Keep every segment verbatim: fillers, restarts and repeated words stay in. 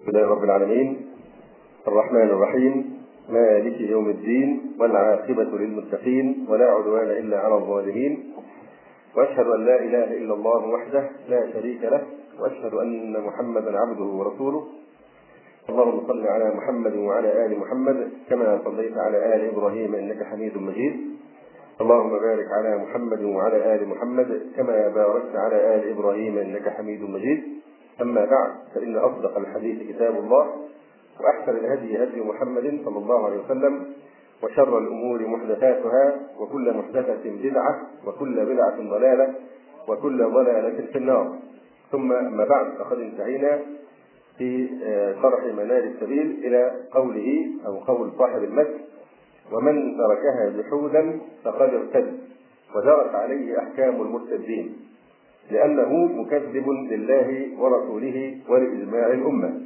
الحمد لله رب العالمين الرحمن الرحيم مالك يوم الدين والعاقبة للمتقين ولا عدوان إلا على الظالمين، وأشهد أن لا إله إلا الله وحده لا شريك له، وأشهد أن محمدا عبده ورسوله. اللهم صل على محمد وعلى آل محمد كما صليت على آل إبراهيم إنك حميد مجيد. اللهم بارك على محمد وعلى آل محمد كما باركت على آل إبراهيم إنك حميد مجيد. أما بعد، فإن أصدق الحديث كتاب الله، وأحسن الهدي هدي محمد صلى الله عليه وسلم، وشر الأمور محدثاتها، وكل محدثة بدعة، وكل بدعة ضلالة، وكل ضلالة في النار. ثم أما بعد، فقد انتهينا في شرح منار السبيل إلى قوله أو قول صاحب المتن: ومن تركها جحودا فقد ارتد ودرت عليه أحكام المرتدين، لأنه مكذب لله ورسوله ولإجماع الأمة.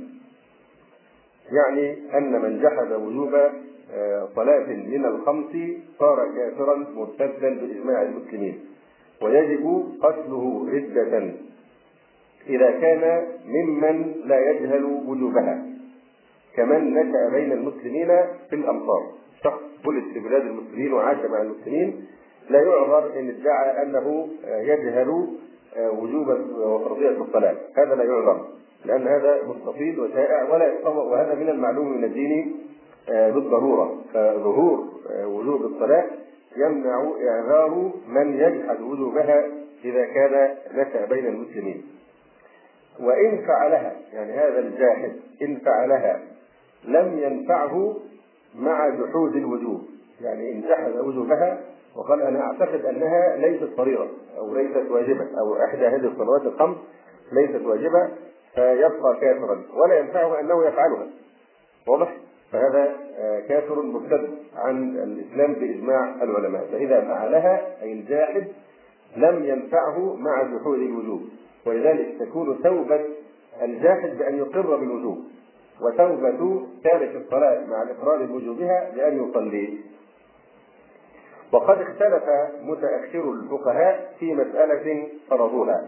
يعني أن من جحد وجوب صلاة من الخمس صار كافرا مرتدا بإجماع المسلمين، ويجب قتله ردة إذا كان ممن لا يجهل وجوبها، كمن نشأ بين المسلمين في الأمصار. شخص ولد في بلاد المسلمين وعاش مع المسلمين لا يعذر إن ادعى أنه يجهل وجوب وفرضية الصلاة، هذا لا يعذر، لأن هذا مستفيض وشائع ولا يتصور، وهذا من المعلوم من الدين بالضرورة. فظهور وجوب الصلاة يمنع إعذار من يجحد وجوبها إذا كان نشأ بين المسلمين. وإن فعلها، يعني هذا الجاحد إن فعلها لم ينفعه مع جحود الوجوب، يعني إن جحد وجوبها وقال أنا أعتقد أنها ليست فريضة أو ليست واجبة، أو إحدى هذه الصلوات الخمس ليست واجبة، فيبقى كافرا ولا ينفعه أنه يفعلها. واضح؟ فهذا كافر مرتد عن الإسلام بإجماع العلماء. فإذا فعلها أي الجاحد لم ينفعه مع جحود الوجوب، ولذلك تكون توبة الجاحد بأن يقر بالوجوب، وتوبة تارك الصلاة مع الإقرار بوجوبها بأن يصلي. وقد اختلف متأخر الفقهاء في مسألة فرضوها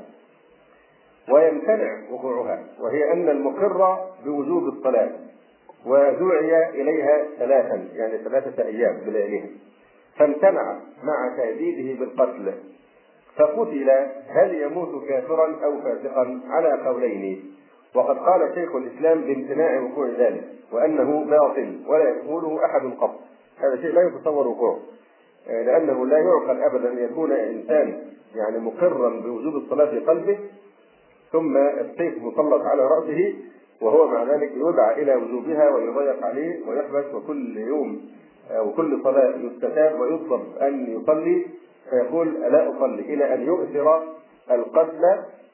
ويمتنع وقوعها، وهي أن المقر بوجوب الصلاة ودعي إليها ثلاثا، يعني ثلاثة أيام بلياليها، فامتنع مع تهديده بالقتل فقتل، هل يموت كافرا أو فاسقا؟ على قولين. وقد قال شيخ الإسلام بامتناع وقوع ذلك وأنه باطل ولا يقوله أحد قط. هذا شيء لا يتصور وقوعه، لأنه لا يعقل أبدا أن يكون إنسان يعني مقرا بوجوب الصلاة في قلبه ثم السيف مسلط على رأسه وهو مع ذلك يدعى إلى وجوبها ويضيق عليه ويحبس، وكل يوم وكل صلاة يستتاب ويطلب أن يصلي فيقول لا أصلي، إلى أن يؤثر القتل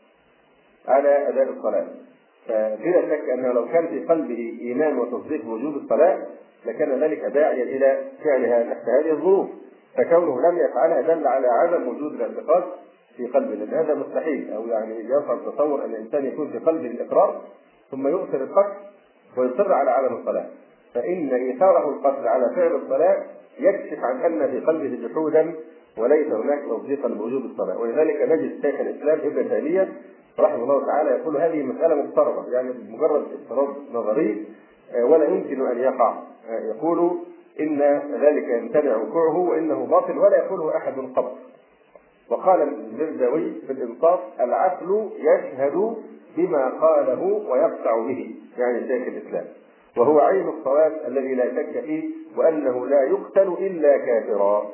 على أداء الصلاة. فبلا شك أنه لو كان في قلبه إيمان وتصديق بوجوب الصلاة لكان ذلك داعيا إلى فعلها تحت هذه الظروف، فكونه لم يفعلها دل على عدم وجود الاعتقاد في قلبه، لأن هذا مستحيل، أو يعني يصعب تصور أن الإنسان يكون في قلبه الإقرار ثم يؤثر القتل ويصر على عدم الصلاة. فإن إيثاره القتل على فعل الصلاة يكشف عن أن في قلبه جحودا وليس هناك تصديقا بوجوب الصلاة. ولذلك نجد شيخ الإسلام ابن تيمية رحمه الله تعالى يقول هذه مسألة مفترضة، يعني مجرد افتراض نظري ولا يمكن أن يقع. يقول إن ذلك يمتنع وقوعه وإنه باطل ولا يقوله أحد قط. وقال المرداوي في الإنصاف: العقل يشهد بما قاله ويقطع به، يعني شيخ الإسلام، وهو عين الصواب الذي لا شك فيه، وأنه لا يقتل إلا كافرا.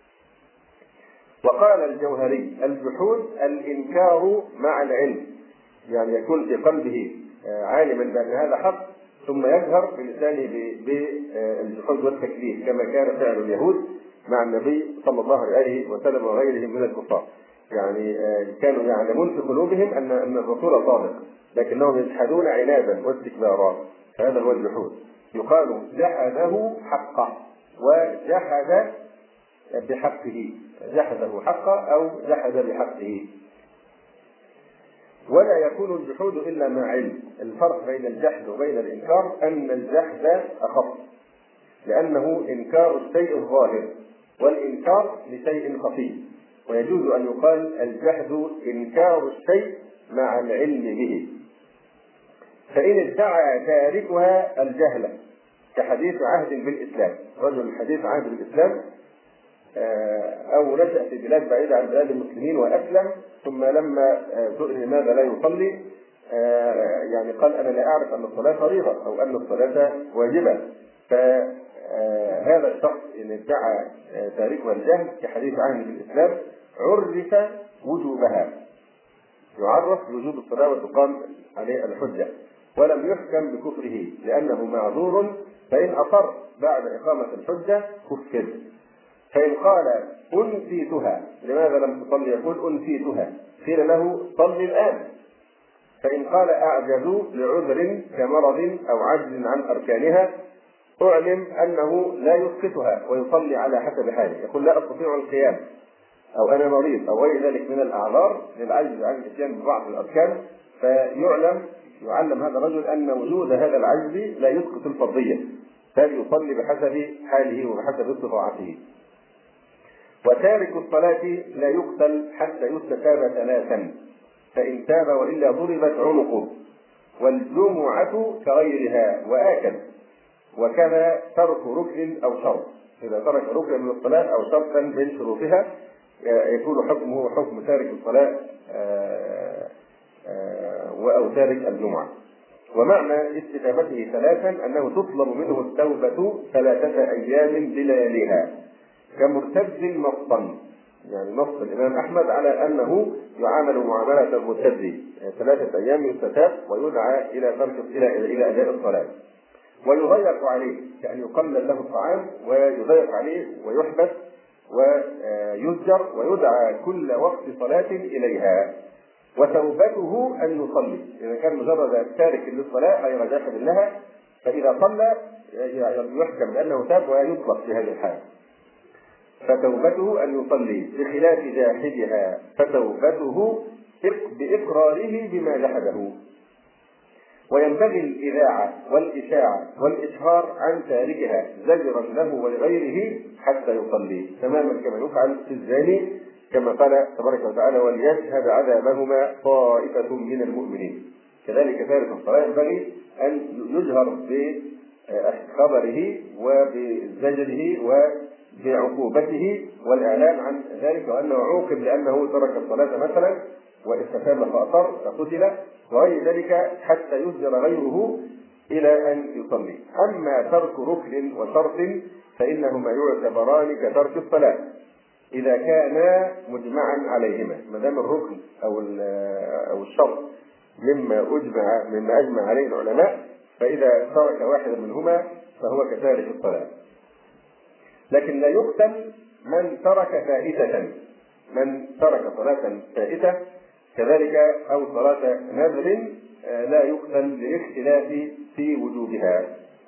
وقال الجوهري: الجحود الإنكار مع العلم، يعني يكون في قلبه عالما بأن هذا حق ثم يجهر بلسانه بالجحود والتكذيب، كما كان فعل اليهود مع النبي صلى الله عليه وسلم وغيرهم من الكفار. يعني كانوا يعلمون في قلوبهم أن أن الرسول صادق، لكنهم يجحدون عنادا واستكبارا، فهذا هو الجحود. يقال جحده حقه وجحد بحقه، جحده حقه أو جحد بحقه. ولا يكون الجحود إلا مع علم. الفرق بين الجحد وبين الإنكار أن الجحد أخف، لأنه إنكار الشيء الظاهر، والإنكار لشيء خفي، ويجوز أن يقال الجحد إنكار الشيء مع العلم به. فإن ادعى تاركها الجهل كحديث عهد بالإسلام، رجل حديث عهد بالإسلام أو نشأ في بلاد بعيدة عن بلاد المسلمين وأسلم، ثم لما سئل لماذا لا يصلي يعني قال أنا لا أعرف أن الصلاة فريضة أو أن الصلاة واجبة. فهذا الشخص إن ادعى تاركها الجهل كحديث عهد بالإسلام عرف وجوبها، يعرف بوجوب الصلاة وتقام عليه الحجة، ولم يحكم بكفره لأنه معذور، فإن أصر بعد إقامة الحجة كفر. فإن قال أنسيتها لماذا لم تصلي؟ يقول أنسيتها، قيل له صل الآن. فإن قال أعجز لعذر كمرض أو عجز عن أركانها أعلم أنه لا يسقطها ويصلي على حسب حاله، يقول لا أستطيع القيام أو أنا مريض أو غير ذلك من الأعذار للعجز عن الإتيان ببعض الأركان، فيعلم يعلم هذا الرجل أن وجود هذا العجز لا يسقط الفرضية، بل يصلي بحسب حاله وبحسب استطاعته. وتارك الصلاة لا يقتل حتى يستتاب ثلاثا، فإن تاب وإلا ضربت عنقه، والجمعة كغيرها وآكل، وكذا ترك ركن أو شرط، إذا ترك ركن من الصلاة أو شرطا من شروطها يكون حكمه حكم تارك الصلاة أو تارك الجمعة. ومعنى استتابته ثلاثا أنه تطلب منه التوبة ثلاثة أيام بلياليها كمرتد نصا، يعني نص الإمام أحمد على أنه يعامل معاملة المرتد، ثلاثة أيام يستتاب ويدعى إلى ترك إلى إلى أداء الصلاة، ويضيق عليه كأن يقلل له الطعام ويضيق عليه ويحبس ويزجر ويدعى كل وقت صلاة إليها. وتوبته أن يصلي، إذا كان مجرد تارك للصلاة غير جاحد لها فإذا صلى يحكم بأنه تاب ويطلق في هذه الحال. فتوبته أن يصلي بخلاف جاحدها، فتوبته بإقراره بما جحده. وينبغي الإذاعة والإشاعة والإشهار عن تاركها زجرا له ولغيره حتى يصلي، تماما كما يفعل في الزاني، كما قال تبارك وتعالى وليشهد عذابهما طائفة من المؤمنين. كذلك تارك الصلاة ينبغي أن يجهر بخبره وبزجره وبعقوبته والإعلان عن ذلك، وأنه عوقب لأنه ترك الصلاة مثلا واستتاب فأصر فقتل وغير ذلك حتى يزجر غيره إلى أن يصلي. أما ترك ركن وشرط فإنهما يعتبران كترك الصلاة إذا كانا مجمعا عليهما، ما دام الركن أو أو الشرط مما أجمع مما أجمع عليه العلماء، فإذا ترك واحدا منهما فهو كتارك الصلاة. لكن لا يقتل من ترك فائتة، من ترك صلاة فائتة كذلك أو صلاة نذر لا يقتل للاختلاف في وجوبها.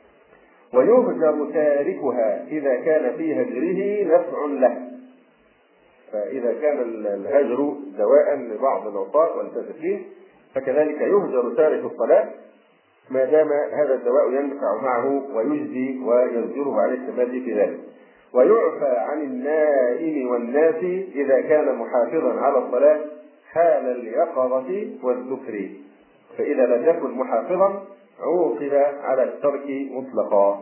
ويهجر تاركها إذا كان في هجره نفع له، فإذا كان الهجر دواء لبعض العطاء والفاسقين فكذلك يهجر تارك الصلاة ما دام هذا الدواء ينفع معه ويجزي ويزجره على التمادي في ذلك. ويعفى عن النائم والناس إذا كان محافظا على الصلاة حال اليقظة والذكر، فإذا لم يكن محافظا عوقب على الترك مطلقا.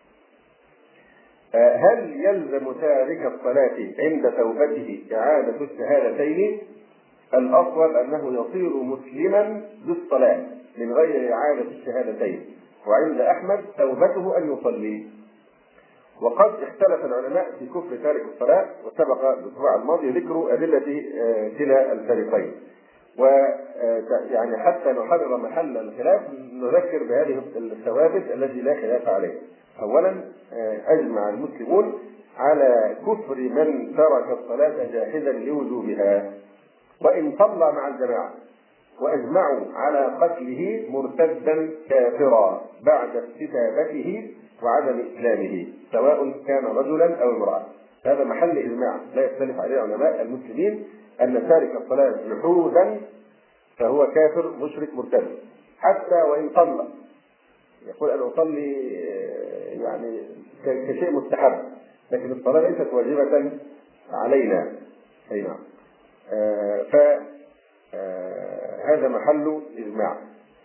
هل يلزم تارك الصلاة عند توبته إعادة الشهادتين؟ الأصل أنه يصير مسلما بالصلاة من غير إعادة الشهادتين، وعند أحمد توبته أن يصلي. وقد اختلف العلماء في كفر تارك الصلاة، وسبق الأسبوع الماضي ذكر أدلة كلا الفريقين، ويعني حتى نحرر محل الخلاف نذكر بهذه الثوابت التي لا خلاف عليها. أولا أجمع المسلمون على كفر من ترك الصلاة جاحدا لوجوبها وإن صلى مع الجماعة، وأجمعوا على قتله مرتدا كافرا بعد استتابته وعدم إسلامه سواء كان رجلا أو امرأة. هذا محل إجماع لا يختلف عليه علماء المسلمين أن تارك الصلاة جحودا فهو كافر مشرك مرتد حتى وإن صلى، يقول أنا أصلي يعني كشيء مستحب لكن الصلاة ليست واجبة علينا. أي نعم. فهذا محل إجماع.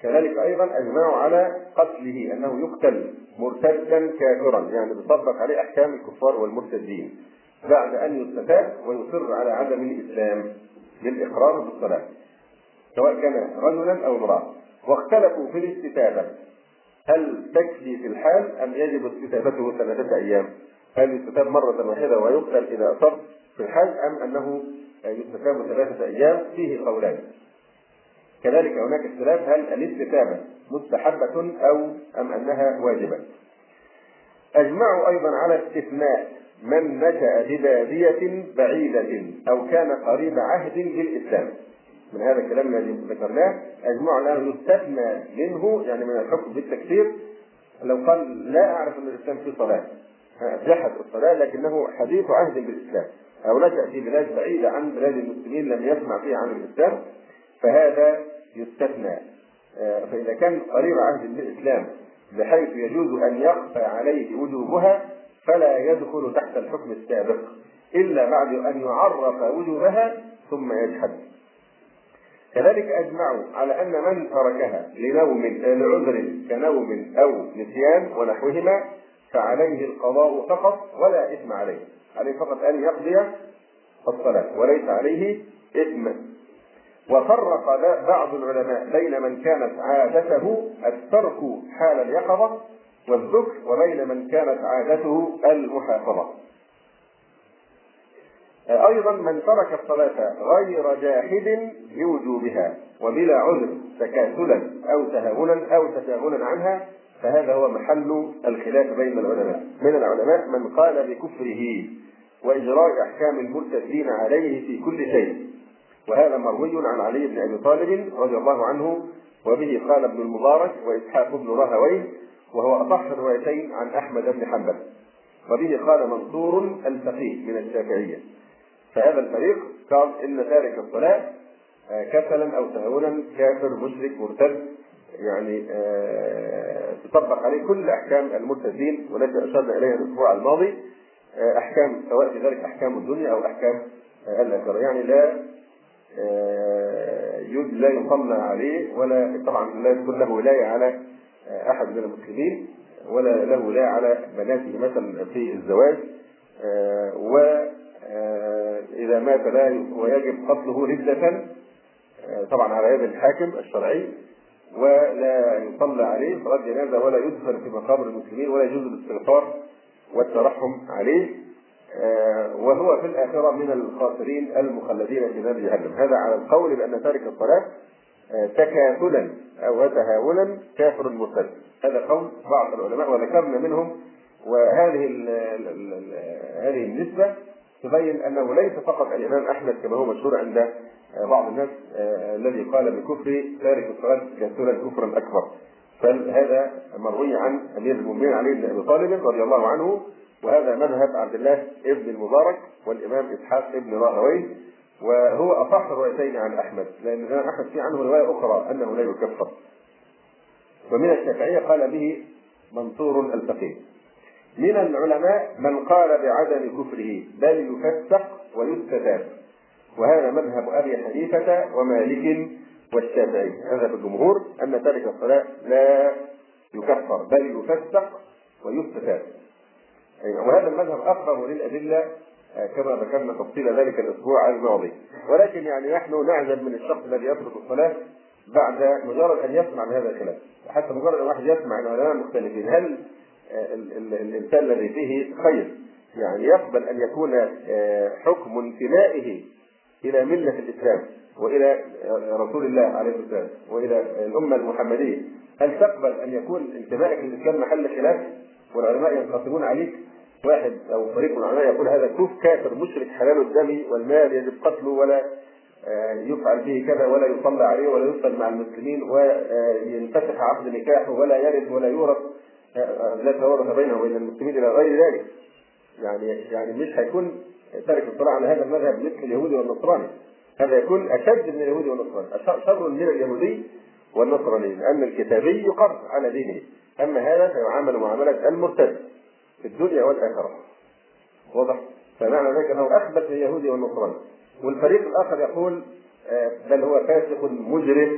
كذلك أيضا أجمعوا على قتله، أنه يقتل مرتدا كافرا، يعني بيطبق عليه أحكام الكفار والمرتدين بعد أن يستتاب ويصر على عدم الإسلام بالإقرار بالصلاة، سواء كان رجلا أو امرأة. واختلفوا في الاستتابة، هل تكفي في الحال أم يجب استتابته ثلاثة أيام؟ هل يستتاب مرة واحدة ويقتل إذا أصر في الحال، أم أنه يستتاب ثلاثة أيام؟ فيه قولان. كذلك هناك اختلاف هل الاستتابة مستحبة أو أم أنها واجبة. أجمعوا أيضا على استثناء من نشأ ببادية بعيدة أو كان قريب عهد بالإسلام. من هذا الكلام الذي ذكرناه أجمعوا على أنه يستثنى منه، يعني من الحكم بالتكفير، لو قال لا أعرف أن الإسلام فيه صلاة، جحد الصلاة لكنه حديث عهد بالإسلام، أو نشأ في بلاد بعيدة عن بلاد المسلمين لم يسمع فيها عن الإسلام، فهذا يستثنى. فإذا كان قريب عهد بالإسلام بحيث يجوز أن يخفى عليه وجوبها فلا يدخل تحت الحكم السابق إلا بعد أن يعرف وجوبها ثم يجحد. كذلك أجمعوا على أن من تركها لنوم لعذر كنوم أو نسيان ونحوهما فعليه القضاء فقط ولا إثم عليه، عليه فقط أن يقضي الصلاة وليس عليه إثم. وفرق بعض العلماء بين من كانت عادته الترك حال اليقظة والذكر وبين من كانت عادته المحافظة. أيضا من ترك الصلاة غير جاحد لوجوبها وبلا عذر تكاسلا أو تهاونا أو تشاغلا عنها فهذا هو محل الخلاف بين العلماء. من العلماء من قال بكفره وإجراء أحكام المرتدين عليه في كل شيء، وهذا مروي عن علي بن أبي طالب رضي الله عنه، وبه قال ابن المبارك وإسحاق بن راهويه، وهو أصح الروايتين عن أحمد بن حنبل، وبه قال منصور الفقيه من الشافعية. فهذا الفريق قال إن تارك الصلاة كسلا أو تهاونا كافر مشرك مرتد، يعني تطبق عليه كل أحكام المرتدين، والتي أشرنا إليها الأسبوع الماضي، أحكام سواء في ذلك أحكام الدنيا أو أحكام الآخرة، يعني لا لا يصلى عليه، ولا طبعا لا يكون له ولاية على أحد من المسلمين، ولا له ولاية على بناته مثلا في الزواج، وإذا مات لا ويجب قتله ردة طبعا على يد الحاكم الشرعي، ولا يصلى عليه صلاة جنازة، ولا يدفن في مقابر المسلمين، ولا يجوز الاستغفار والترحم عليه، وهو في الآخرة من الخاسرين المخلدين في نار جهنم. هذا على القول بأن تارك الصلاة تكاسلا أو تهاونا كافر مرتد، هذا قول بعض العلماء وذكرنا منهم. وهذه ال ال ال هذه النسبة تبين أنه ليس فقط الإمام أحمد كما هو مشهور عند بعض الناس الذي قال بكفر تارك الصلاة تكاسلا كفرا أكبر، فهذا مروي عن أمير المؤمنين علي بن أبي طالب رضي الله عنه، وهذا مذهب عبد الله ابن المبارك والإمام إسحاق ابن راهويه، وهو أصح الروايتين عن أحمد، لأن الإمام أحمد في عنه رواية أخرى أنه لا يكفر. ومن الشافعية قال به منصور الفقيه. من العلماء من قال بعدم كفره بل يفسق ويستتاب، وهذا مذهب أبي حنيفة ومالك والشافعي. هذا الجمهور أن تارك الصلاة لا يكفر بل يفسق ويستتاب، وهذا المذهب أقرب للأدلة كما ذكرنا تفصيل ذلك الأسبوع الماضي. ولكن يعني نحن نعجب من الشخص الذي يترك الصلاة بعد مجرد أن يسمع بهذا الكلام، حتى مجرد أن واحد يسمع أن العلماء مختلفين، هل الإنسان الذي فيه خير يعني يقبل أن يكون حكم انتمائه إلى ملة الإسلام وإلى رسول الله عليه الصلاة والسلام وإلى الأمة المحمدية، هل تقبل أن يكون انتمائك للإسلام محل خلاف والعلماء ينقسمون عليك؟ واحد أو فريق من العلماء يقول هذا كف كافر مشرك حلال الدم والمال يجب قتله ولا يفعل به كذا ولا يصلى عليه ولا يصل مع المسلمين وينفتح عقد نكاحه ولا يرث ولا يورث، لا تورث بينه وبين المسلمين إلى غير ذلك. يعني يعني مش هيكون تارك الصلاة على هذا المذهب مثل اليهودي والنصراني، هذا يكون أشد من اليهودي والنصراني، شر من اليهودي والنصراني، لأن الكتابي يقر على دينه، أما هذا فيعامل معاملة المرتد في الدنيا والآخرة. واضح؟ فمعنى ذلك أنه أخبث من اليهودي والنصراني. والفريق الآخر يقول بل هو فاسق مجرم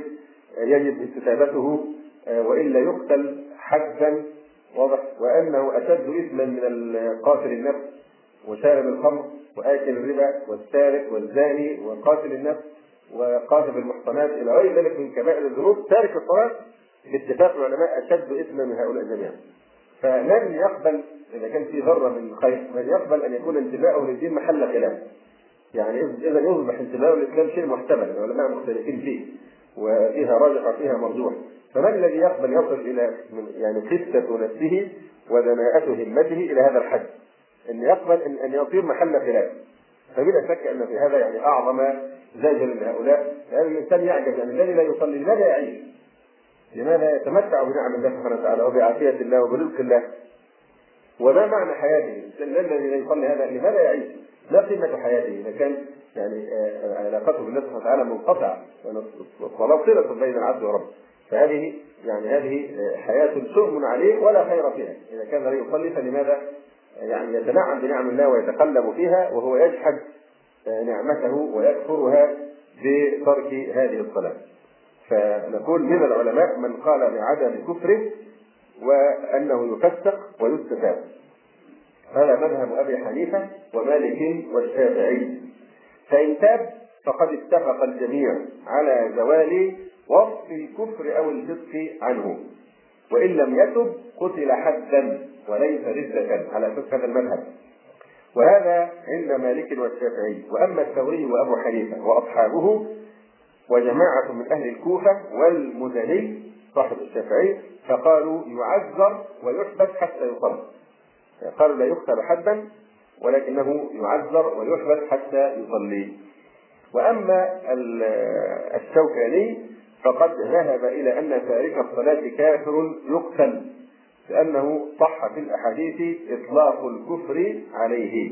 يجب استتابته وإلا يقتل حدا، واضح، وأنه أشد إثما من قاتل النفس وشارب الخمر وآكل الربا والسارق والزاني وقاتل النفس وقاذف المحصنات إلى غير ذلك من كبائر الذنوب. تارك الصلاة باتفاق العلماء أشد إثما من هؤلاء جميعا. فلن يقبل إذا كان في ذرة من خير لن يقبل أن يكون انتماءه للدين محل خلاف. يعني إذا يصبح انتماءه للإسلام شيء محتمل، العلماء مختلفين فيه وفيها راجح وفيها مرجوح، فمن الذي يقبل يصل إلى يعني خفة نفسه ودناءة همته إلى هذا الحد أن يقبل أن أن يصير محل خلاف؟ فبلا شك أن في هذا يعني أعظم زاجر لهؤلاء. هذا الإنسان يعجب، يعني الذي لا يصلي لماذا يعيش؟ لماذا يتمتع بنعم الله سبحانه وتعالى وبعافية الله وبرزق الله؟ وما معنى حياته؟ الذي لا يصلي هذا لماذا يعيش؟ ما قيمة حياته إذا كان يعني علاقته بالله سبحانه وتعالى منقطعة، والصلاة صلة بين العبد وربه. فهذه يعني هذه حياة شؤم عليه ولا خير فيها. إذا كان لا يصلي فلماذا يعني يتنعم بنعم الله ويتقلب فيها وهو يجحد نعمته ويكفرها بترك هذه الصلاة؟ فنقول من العلماء من قال بعدم كفره وأنه يفسق ويستتاب. هذا مذهب أبي حنيفة ومالك والشافعي. فإن تاب فقد اتفق الجميع على زوال وصف الكفر أو الفسق عنه، وإن لم يتب قتل حدا وليس ردة على أساس هذا المذهب، وهذا عند مالك والشافعي. وأما الثوري وأبو حنيفة وأصحابه وجماعة من أهل الكوفة والمزني صاحب الشافعي فقالوا يعذر ويحبس حتى يصلي. قالوا لا يقتل حدا ولكنه يعذر ويحبس حتى يصلي. وأما الشوكاني فقد ذهب إلى أن تارك الصلاة كافر يقتل، لأنه صح في الأحاديث إطلاق الكفر عليه،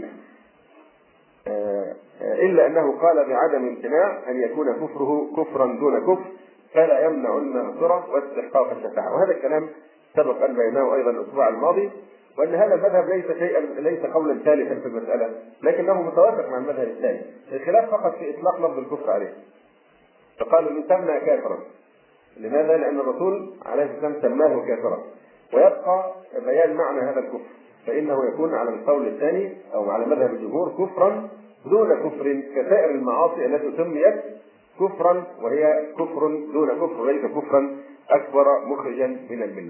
إلا أنه قال بعدم امتناع أن يكون كفره كفرا دون كفر فلا يمنع المغفرة واستحقاق الشفاعة. وهذا الكلام سبق أن بيناه أيضا الأسبوع الماضي، وأن هذا المذهب ليس شيئا ليس قولا ثالثا في المسألة، لكنه متوافق مع المذهب الثاني. الخلاف فقط في إطلاق لفظ الكفر عليه، فقالوا يسمى كافرا. لماذا؟ لأن الرسول عليه الصلاة والسلام سماه كافرا. ويبقى بيان معنى هذا الكفر، فإنه يكون على القول الثاني أو على مذهب الجمهور كفرا دون كفر كسائر المعاصي التي سميت كفرا، وهي كفر دون كفر وليس كفرا أكبر مخرجا من الملة.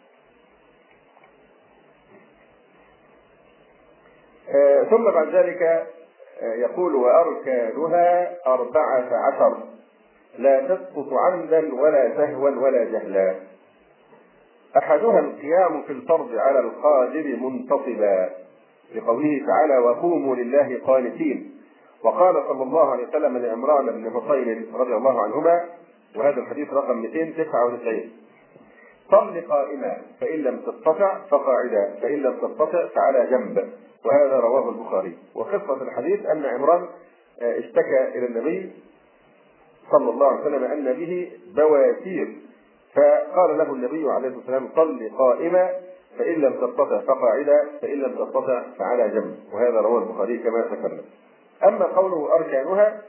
آه ثم بعد ذلك آه يقول وأركانها أربعة عشر لا تسقط عمدا ولا سهوا ولا جهلا. أحدها القيام في الفرض على القادر منتصبا لقوله تعالى وقوموا لله قانتين. وقال صلى الله عليه وسلم لعمران بن حصين رضي الله عنهما، وهذا الحديث رقم مئتين وتسعة وتسعين: صل قائما فإن لم تستطع فقاعدا فإن لم تستطع فعلى جنب. وهذا رواه البخاري. وقصة الحديث أن عمران اشتكى إلى النبي صلى الله عليه وسلم أن به بواسير، فقال له النبي عليه الصلاة والسلام صل قائما فإن لم تستطع فقاعدا فإن لم تستطع فعلى جنب. وهذا رواه البخاري كما ذكرنا. أما قوله أركانها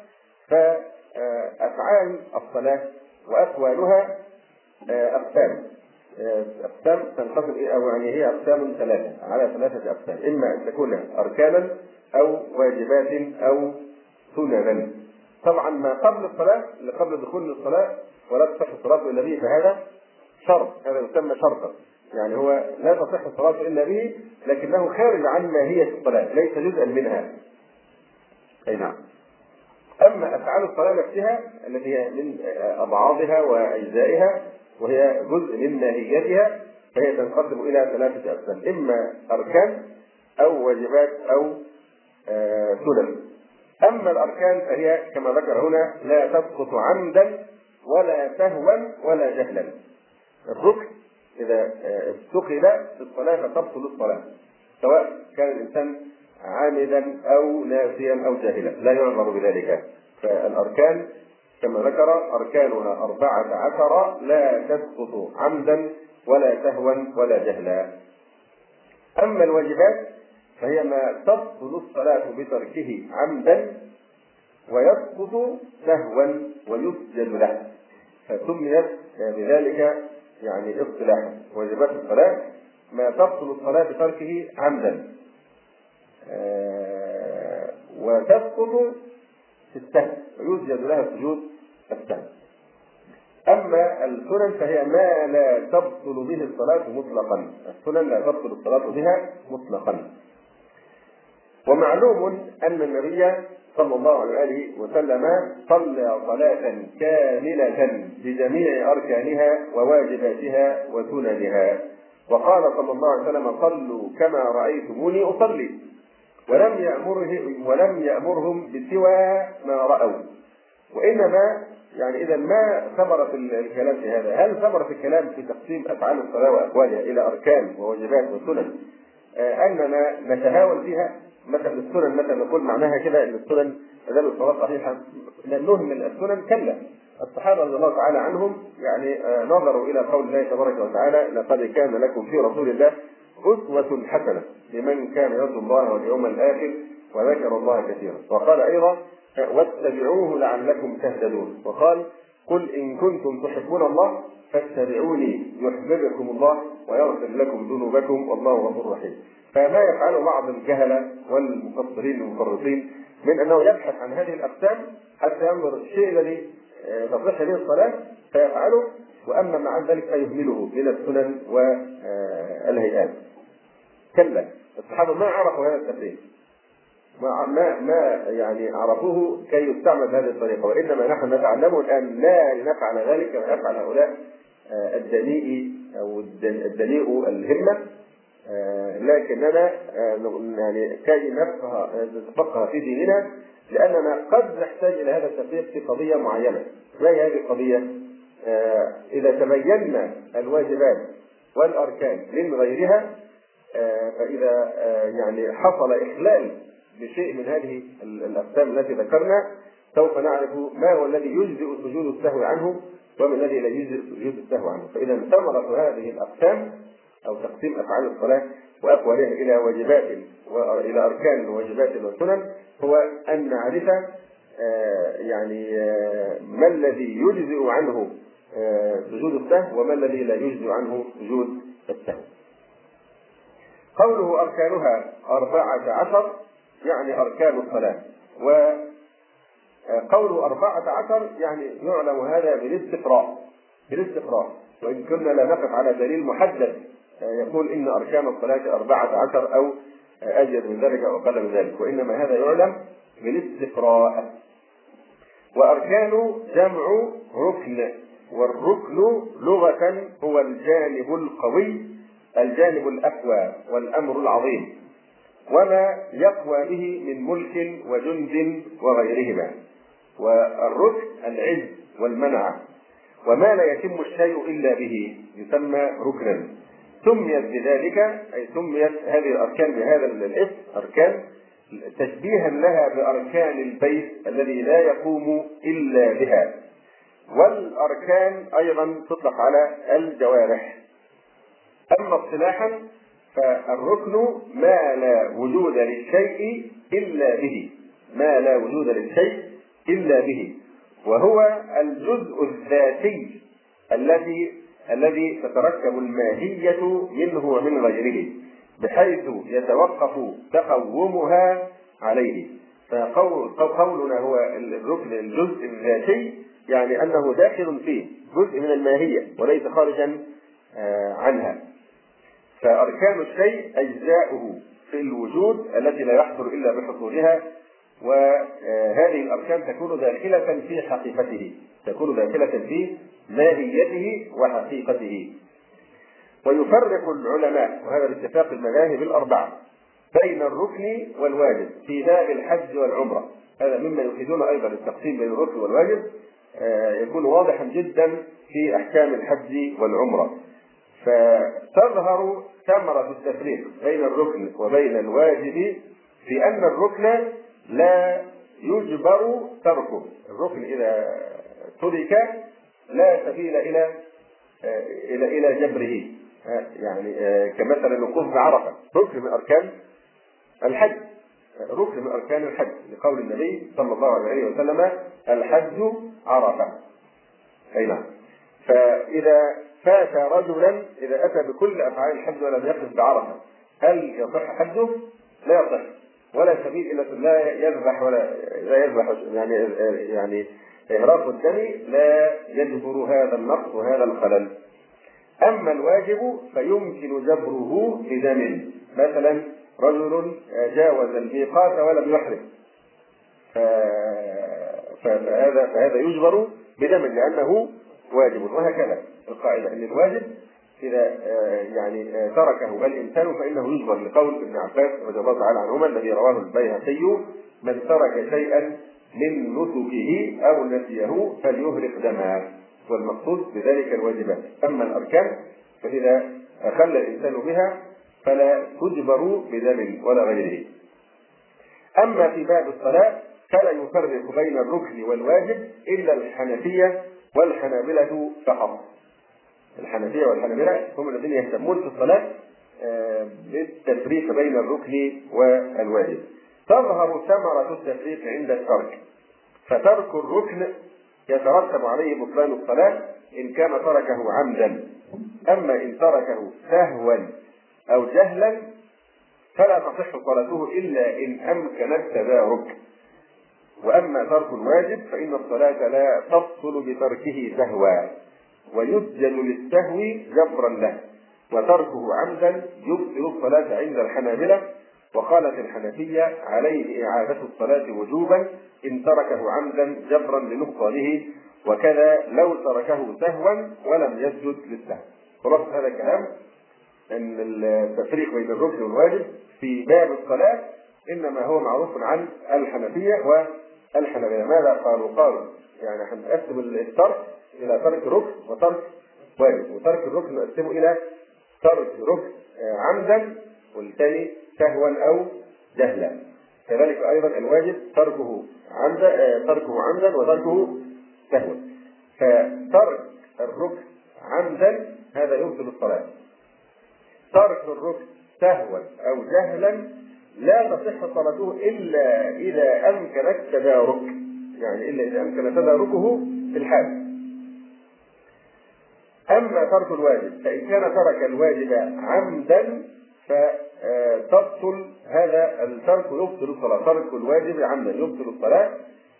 فأفعال الصلاة وأكوانها أقسام أقسام تنقسم أو يعني هي أقسام ثلاثة على ثلاثة أقسام: إما أن تكون أركانا أو واجبات أو سننا. طبعا ما قبل الصلاة اللي قبل دخول الصلاة ولا تصح الصلاة إلا به فهذا شرط، هذا يسمى شرطا، يعني هو لا تصح الصلاة إلا به لكنه خارج عن ماهية الصلاة ليس جزءا منها. أي نعم. أما أفعال الصلاة نفسها التي هي من أبعاضها وأجزائها وهي جزء من ماهيتها فهي تنقسم إلى ثلاثة أقسام: إما أركان أو واجبات أو سنن. أما الأركان فهي كما ذكر هنا لا تسقط عمدا ولا سهوا ولا جهلا. الركن إذا استقل في الصلاة فتبطل الصلاة سواء كان الإنسان عامدا أو ناسيا أو جاهلا، لا يعذر بذلك. فالأركان كما ذكر أركانها أربعة عشر لا تسقط عمدا ولا سهوا ولا جهلا. أما الواجبات فهي ما تبطل الصلاة بتركه عمدا ويسقط سهوا ويسجد له. فسميت بذلك يعني اصطلاحا. واجبات الصلاة ما تبطل الصلاة بتركه عمدا آه وتسقط في السهو ويسجد لها سجود السهو. أما السنن فهي ما لا تبطل به الصلاة مطلقا، السنن لا تبطل الصلاة بها مطلقا. ومعلوم أن النبي صلى الله عليه وسلم صلى صلاة كاملة بجميع أركانها وواجباتها وسننها، وقال صلى الله عليه وسلم: صلوا كما رأيتموني أصلي، ولم يأمره ولم يأمرهم بسوى ما رأوا. وإنما يعني إذا ما ثمرة الكلام في هذا؟ هل ثمرة الكلام في تقسيم أفعال الصلاة وأقوالها إلى أركان وواجبات وسنن آه أننا نتهاون فيها؟ مثلا السنن مثلا نقول معناها كده ان السنن ادام الصلاه صحيحه لن نهمل السنن، كلا. الصحابه رضي الله تعالى عنهم يعني آه نظروا الى قول الله تبارك وتعالى: لقد كان لكم في رسول الله اسوه حسنه لمن كان يرجو الله واليوم الاخر وذكر الله كثيرا. وقال ايضا: واتبعوه لعلكم تهتدون. وقال: قل ان كنتم تحبون الله فاتبعوني يحببكم الله ويغفر لكم ذنوبكم والله غفور رحيم. فما يفعله بعض الجهله والمقصرين والمفرطين من انه يبحث عن هذه الاقسام حتى ينظر الشيء الذي تصح به الصلاه فيفعله، واما مع ذلك فيهمله من السنن والهيئات. كلا، الصحابه ما عرفوا هذا التفريق، ما ما ما يعني عرفوه كي يستعمل بهذه الطريقه، وانما نحن نتعلمه الان لا نفعل ذلك كما يفعل هؤلاء الدنيء او الدنيء الهمه، لكننا يعني كي نتفقه في ديننا، لاننا قد نحتاج الى هذا التفريق في قضيه معينه. ما هي هذه القضيه؟ اذا تبينا الواجبات والاركان من غيرها، فاذا يعني حصل اخلال بشيء من هذه الاقسام التي ذكرنا سوف نعرف ما هو الذي يجزئ سجود السهو عنه وما الذي لا يجزئ سجود السهو عنه. فاذا ثمرة هذه الاقسام او تقسيم افعال الصلاه واقوالها الى واجبات والى اركان وواجبات وسنن هو ان نعرف يعني ما الذي يجزئ عنه سجود السهو وما الذي لا يجزئ عنه سجود السهو. قوله أركانها أربعة عشر يعني أركان الصلاة، وقوله أربعة عشر يعني يعلم هذا بالاستقراء بالاستقراء وإن كنا لا نقف على دليل محدد يقول إن أركان الصلاة أربعة عشر أو أزيد من ذلك أو أقل من ذلك، وإنما هذا يعلم بالاستقراء. وأركان جمع ركن، والركن لغة هو الجانب القوي الجانب الأقوى والأمر العظيم، وما يقوى به من ملك وجند وغيرهما. والركن العز والمنعة، وما لا يتم الشيء إلا به يسمى ركنا. سميت بذلك أي سميت هذه الأركان بهذا الاسم أركان تشبيها لها بأركان البيت الذي لا يقوم إلا بها. والأركان أيضا تطلق على الجوارح. أما اصطلاحا فالركن ما لا وجود للشيء إلا به ما لا وجود للشيء إلا به وهو الجزء الذاتي الذي الذي تتركب الماهية منه ومن غيره بحيث يتوقف تقومها عليه. فقولنا هو الركن الجزء الذاتي يعني أنه داخل فيه جزء من الماهية وليس خارجا عنها. فأركان الشيء أجزاؤه في الوجود التي لا يحصل إلا بحصولها، وهذه الأركان تكون داخلة في حقيقته تكون داخلة في ماهيته وحقيقته. ويفرق العلماء وهذا باتفاق المذاهب الأربعة بين الركن والواجب في باب الحج والعمرة. هذا مما يفيدنا أيضا التقسيم بين الركن والواجب يكون واضحا جدا في أحكام الحج والعمرة. فتظهر ثمرة التفريق بين الركن وبين الواجب في أن الركن لا يجبر تركه. الركن إذا ترك لا سبيل إلى إلى إلى جبره، يعني كمثلا الوقوف بعرفة ركن من أركان الحج ركن من أركان الحج لقول النبي صلى الله عليه وسلم: الحج عرفة. أي نعم. فإذا فات رجلا، إذا أتى بكل أفعال الحج ولم يقف بعرفة، هل يصح حجه؟ لا يصح، ولا سبيل إلى لا يذبح ولا لا يذبح يعني يعني إهراق الدم لا يجبر هذا النقص وهذا الخلل. أما الواجب فيمكن جبره بدم، مثلا رجل جاوز الميقات ولم يحرم، فهذا فهذا يجبر بدم لأنه واجب. وهكذا القاعدة أن الواجب إذا يعني تركه الإنسان فإنه يجبر، لقول ابن عباس رضي الله تعالى عنهما الذي رواه البيهقي: من ترك شيئا من نسكه أو نسيه فليهرق دمه. والمقصود بذلك الواجبات. أما الأركان فإذا أخل الإنسان بها فلا تجبر بدم ولا غيره. أما في باب الصلاة فلا يفرق بين الركن والواجب إلا الحنفية والحنابلة فقط. الحنفية والحنابلة هم الذين يهتمون في الصلاة بالتفريق بين الركن والواجب. تظهر ثمرة التفريق عند الترك، فترك الركن يترتب عليه بطلان الصلاة إن كان تركه عمدا، أما إن تركه سهوا أو جهلا فلا تصح صلاته إلا إن أمكن التدارك. وأما ترك الواجب فإن الصلاة لا تبطل بتركه سهوا، ويسجد للسهو جبرا له، وتركه عمدا يبطل الصلاة عند الحنابلة. وقالت الحنفية عليه إعادة الصلاة وجوبا إن تركه عمدا جبرا لنقصانه، وكذا لو تركه سهوا ولم يسجد للسهو. خلاص هذا الكلام أن التفريق بين الركن والواجب في باب الصلاة إنما هو معروف عن الحنفية والحنابلة. ماذا قالوا؟ قالوا يعني هنقسم الترك إلى ترك ركن وترك واجب، وترك الركن نقسمه إلى ترك ركن عمدا والثاني سهوا أو جهلا. كذلك أيضا الواجب تركه عمدا تركه عمدا وتركه سهوا. فترك الركن عمدا هذا يبطل الصلاة. ترك الركن سهوا أو جهلا لا تصح صلاته إلا إذا أمكن التدارك، يعني إلا إذا أمكن تداركه في الحال. أما ترك الواجب فإن كان ترك الواجب عمدا فتبطل هذا الترك، يبطل الصلاة. ترك الواجب عمدا يبطل الصلاة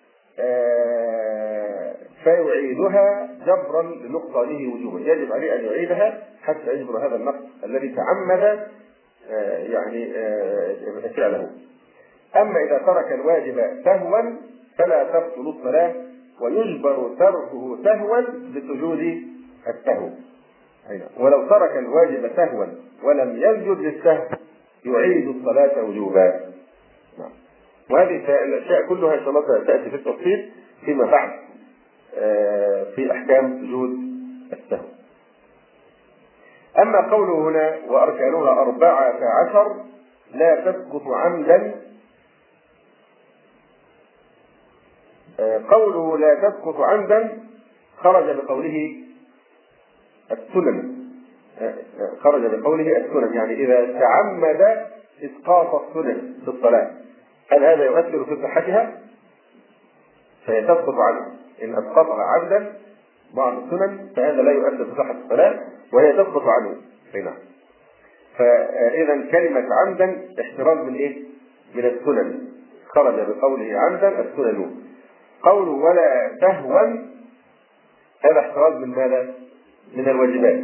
فيعيدها جبرا لنقصانه وجوبا، يجب عليه أن يعيدها حتى يجبر هذا النقص الذي تعمد يعني فعله. أما إذا ترك الواجب سهوا فلا تبطل الصلاة، ويجبر تركه سهوا بسجود السهو. ولو ترك الواجب سهوا ولم يسجد للسهو يعيد الصلاة وجوبا. وهذه الأشياء كلها إن شاء الله تأتي في التفصيل فيما بعد في أحكام سجود السهو. أما قوله هنا وأركانها أربعة عشر لا تسقط عمدا، قوله لا تسقط عمدا خرج بقوله السنن، خرج بقوله السنن يعني إذا تعمد إسقاط السنن في الصلاة هل هذا يؤثر في صحتها؟ فهي تسقط عنه إن أسقطها عمدا بعض السنن فهذا لا يؤثر في صحة الصلاة وهي تسقط عنه. هنا فإذا كلمة عمدا احتراز من إيه؟ من السنن، خرج بقوله عمدا السنن. قوله ولا سهوا هذا احتراز من ماذا؟ من الواجبات.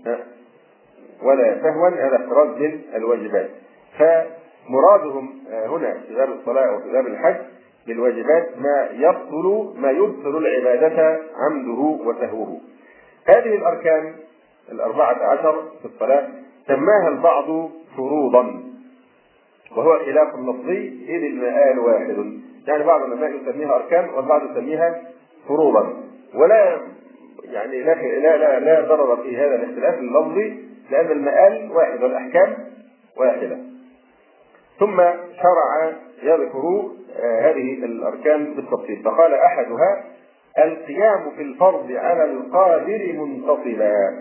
ولا سهوا هذا احتراز من الواجبات. فمرادهم هنا في باب الصلاة وفي باب الحج بالواجبات ما يبطل ما يبطل العبادة عمده وسهوه. هذه الأركان الأربعة عشر في الصلاة سماها البعض فروضا، وهو خلاف لفظي إذ المآل واحد، يعني بعض العلماء يسميها أركان والبعض يسميها فروضا، ولا يعني لا لا لا, لا ضرر في هذا الاختلاف اللفظي لأن المآل واحد والأحكام واحدة. ثم شرع يذكر هذه الأركان بالتفصيل، فقال أحدها القيام في الفرض على القادر منتصبا،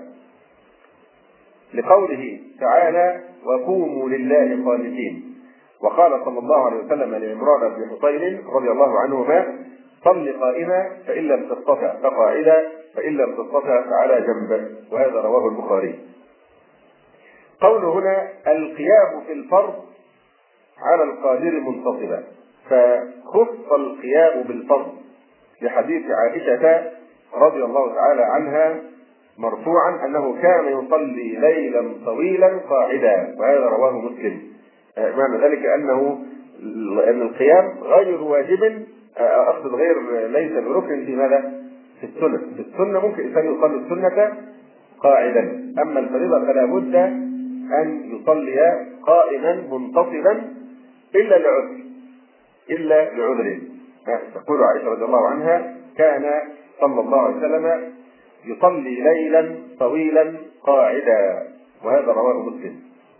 لقوله تعالى وقوموا لله قانتين. وقال صلى الله عليه وسلم لعمران بن حصين رضي الله عنهما صل قائما فإن لم تستطع فقاعدا فإن لم تستطع فعلى جنب، وهذا رواه البخاري. قول هنا القيام في الفرض على القادر منتصبا، فخص القيام بالفرض لحديث عائشة رضي الله تعالى عنها مرفوعا أنه كان يصلي ليلا طويلا قاعدا، وهذا رواه مسلم. معنى ذلك أنه أن القيام غير واجب، أقصد غير ليس بركن في ماذا؟ في السنة. في السنة ممكن الإنسان يصلي السنة قاعدا، أما الفريضة فلا بد أن يصلي قائما منتصبا إلا لعذر إلا لعذر. تقول عائشة رضي الله عنها كان صلى الله عليه وسلم يصلي ليلا طويلا قاعدا، وهذا رواه مسلم.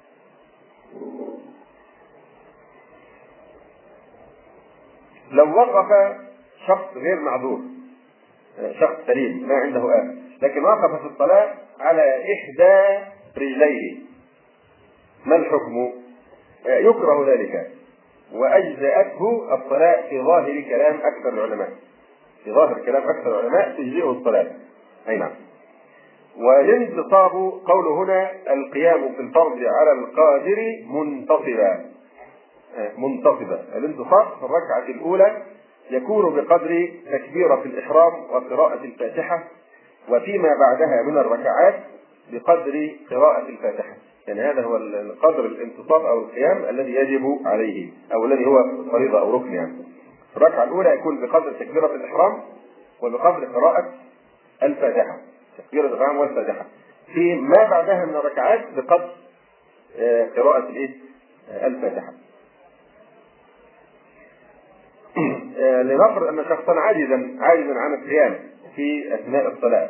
لو وقف شخص غير معذور، شخص سليم ما عنده آلة، لكن وقف في الصلاة على إحدى رجليه، ما الحكم؟ يكره ذلك، وأجزأته الصلاة في ظاهر كلام أكثر العلماء. في ظاهر كلام أكثر العلماء تجزئه الصلاة. أي نعم. والانتصاب قول هنا القيام في الفرض على القادر منتصبا. منتصبا، الانتصاب في الركعة الأولى يكون بقدر تكبيرة الإحرام وقراءة الفاتحة، وفيما بعدها من الركعات بقدر قراءة الفاتحة. يعني هذا هو القدر الانتصاب أو القيام الذي يجب عليه، أو الذي هو فريضة أو ركن. يعني الركعة الأولى يكون بقدر تكبيرة الإحرام وبقدر قراءة الفاتحة، تكبيرة الإحرام والفاتحة. فيما بعدها من الركعات بقدر قراءة الفاتحة. لنفرض أن شخصا عاجزا عاجزا عن القيام في أثناء الصلاة،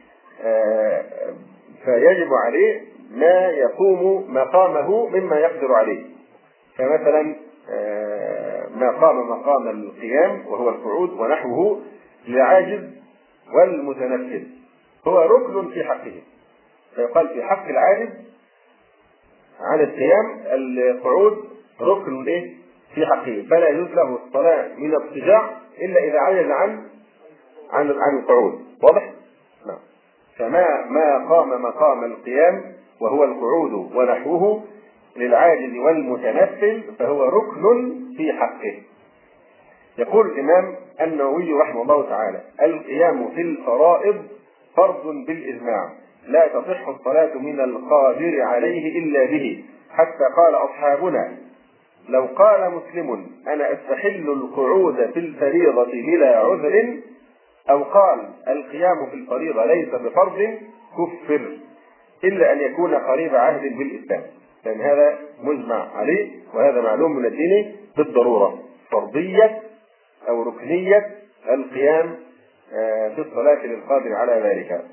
فيجب عليه ما يقوم مقامه مما يقدر عليه. فمثلا ما قام مقام القيام وهو القعود ونحوه للعاجز والمتنفل هو ركن في حقه، فيقال في حق العاجز عن القيام القعود ركن ايه في حقه، فلا يجوز له الصلاة من اضطجاع إلا إذا عجز عن عن عن القعود. واضح؟ نعم. فما ما قام مقام القيام وهو القعود ونحوه للعاجز والمتنفل فهو ركن في حقه. يقول الإمام النووي رحمه الله تعالى القيام في الفرائض فرض بالإجماع، لا تصح الصلاة من القادر عليه إلا به، حتى قال أصحابنا لو قال مسلم أنا أستحل القعود في الفريضة بلا عذر، أو قال القيام في الفريضة ليس بفرض كفر، إلا أن يكون قريب عهد بالإسلام، لأن هذا مجمع عليه وهذا معلوم من الدين بالضرورة، فرضية أو ركنية القيام في الصلاة للقادر على ذلك.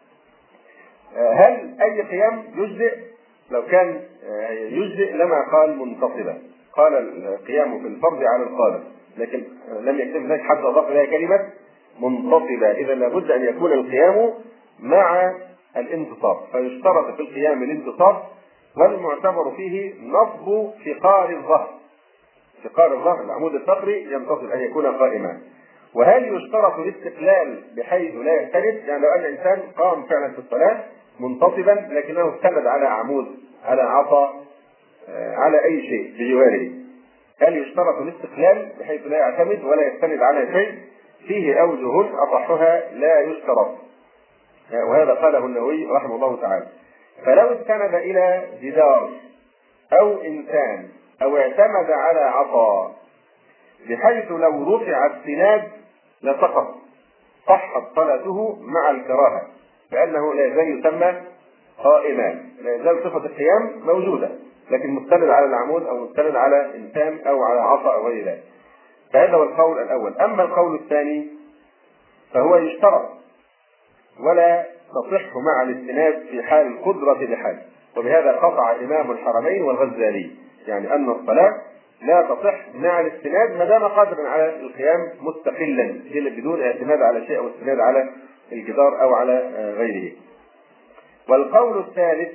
هل أي قيام يجزئ؟ لو كان يجزئ لما قال منتصبا، قال القيام في الفرض على القادر، لكن لم يكتب ذلك حتى أضاف إليها كلمة منتصبا. إذا لابد أن يكون القيام مع الانتصاب، فيشترط في القيام الانتصاب، والمعتبر فيه نصب فقار الظهر. فقار الظهر العمود الفقري ينتصب أن يكون قائما. وهل يشترط الاستقلال بحيث لا يستند؟ يعني لو أن الإنسان قام فعلا في الصلاة منتصبا لكنه استند على عمود على عصا على أي شيء بجواره، هل يشترط الاستقلال بحيث لا يعتمد ولا يستند على شيء؟ فيه أوجه أصحها لا يشترط، وهذا قاله النووي رحمه الله تعالى. فلو استند إلى جدار أو إنسان أو اعتمد على عصا بحيث لو رفع السناد لسقط، صحت صلاته مع الكراهة، لأنه لا يزال يسمى قائما، لا يزال صفة القيام موجودة، لكن مستند على العمود أو مستند على إنسان أو على عصا أو غير ذلك. فهذا هو القول الأول. أما القول الثاني فهو يشترط ولا تصح مع الاستناد في حال القدرة بحال، وبهذا قطع إمام الحرمين والغزالي، يعني أن الصلاة لا تصح مع الاستناد ما دام قادرا على القيام مستقلا بدون اعتماد على شيء أو استناد على الجدار أو على غيره. والقول الثالث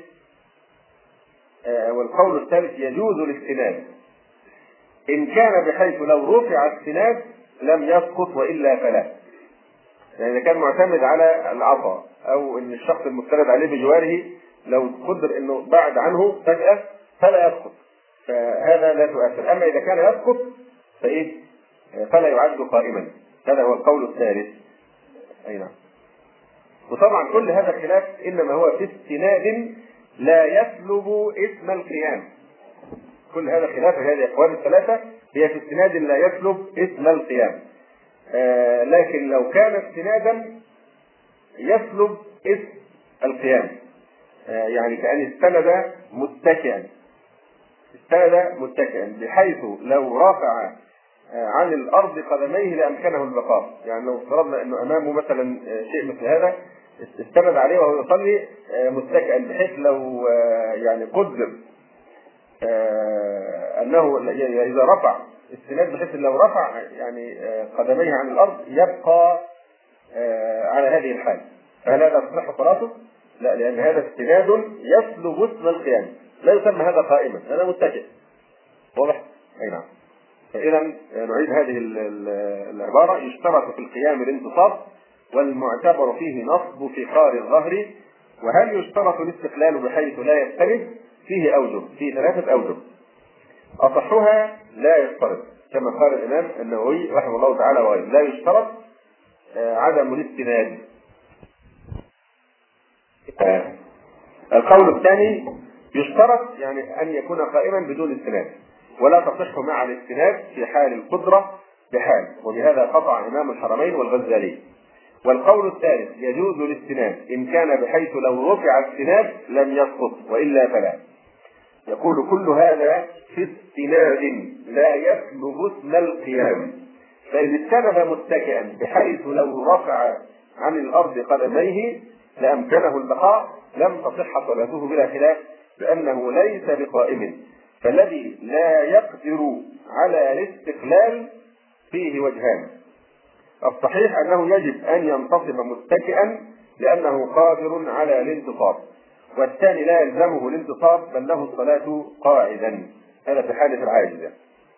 والقول الثالث يجوز الاستناد إن كان بحيث لو رفع السناد لم يسقط وإلا فلا. يعني إذا كان معتمد على العطاء أو إن الشخص المفترض عليه بجواره لو قدر إنه بعد عنه فجأة فلا يسقط، فهذا لا تؤثر. أما إذا كان يسقط فإيه؟ فلا يعد قائما. هذا هو القول الثالث. أي نعم. وطبعا كل هذا الخلاف إنما هو في استناد لا يسلب اسم القيام. كل هذا الخلاف في هذه الأقوال الثلاثة هي في استناد لا يسلب اسم القيام. آه لكن لو كان استنادا يسلب اسم القيام، آه يعني كأن استند متكئا، استند متكئا بحيث لو رفع آه عن الأرض قدميه لأمكنه البقاء. يعني لو افترضنا أنه أمامه مثلا شيء مثل هذا استند عليه وهو يصلي آه متكئا، بحيث لو آه يعني قدر آه أنه إذا رفع استناد بحيث لو رفع يعني آه قدميه عن الأرض يبقى آه على هذه الحال، فهل هذا تصح صلاته؟ لا، لأن هذا استناد يسلب اسم القيام، لا يسمى هذا قائما، هذا متكئ. واضح؟ أي نعم. فإذا نعيد هذه العبارة: يشترط في القيام الانتصاب والمعتبر فيه نصب فقار الظهر. وهل يشترط الاستقلال بحيث لا يستند؟ فيه أوجه، فيه ثلاثة أوجه. أصحها لا يشترط، كما قال الإمام النووي رحمه الله تعالى وغيره: لا يشترط عدم الاستناد. القول الثاني: يشترط يعني أن يكون قائما بدون استناد، ولا تصح مع الاستناد في حال القدرة بحال، وبهذا قطع إمام الحرمين والغزالي. والقول الثالث: يجوز الاستناد إن كان بحيث لو رفع الاستناد لم يسقط وإلا فلا. يقول: كل هذا في استناد لا يسلب اسم القيام، فإن استند متكئا بحيث لو رفع عن الأرض قدميه لأمكنه البقاء لم تصح صلاته بلا خلاف، لأنه ليس بقائم. فالذي لا يقدر على الاستقلال فيه وجهان: الصحيح أنه يجب أن ينتصب متكئا لأنه قادر على الانتصاب، والثاني لا يلزمه الانتصاب بل له الصلاة قاعدا، هذا في حالة العاجزة.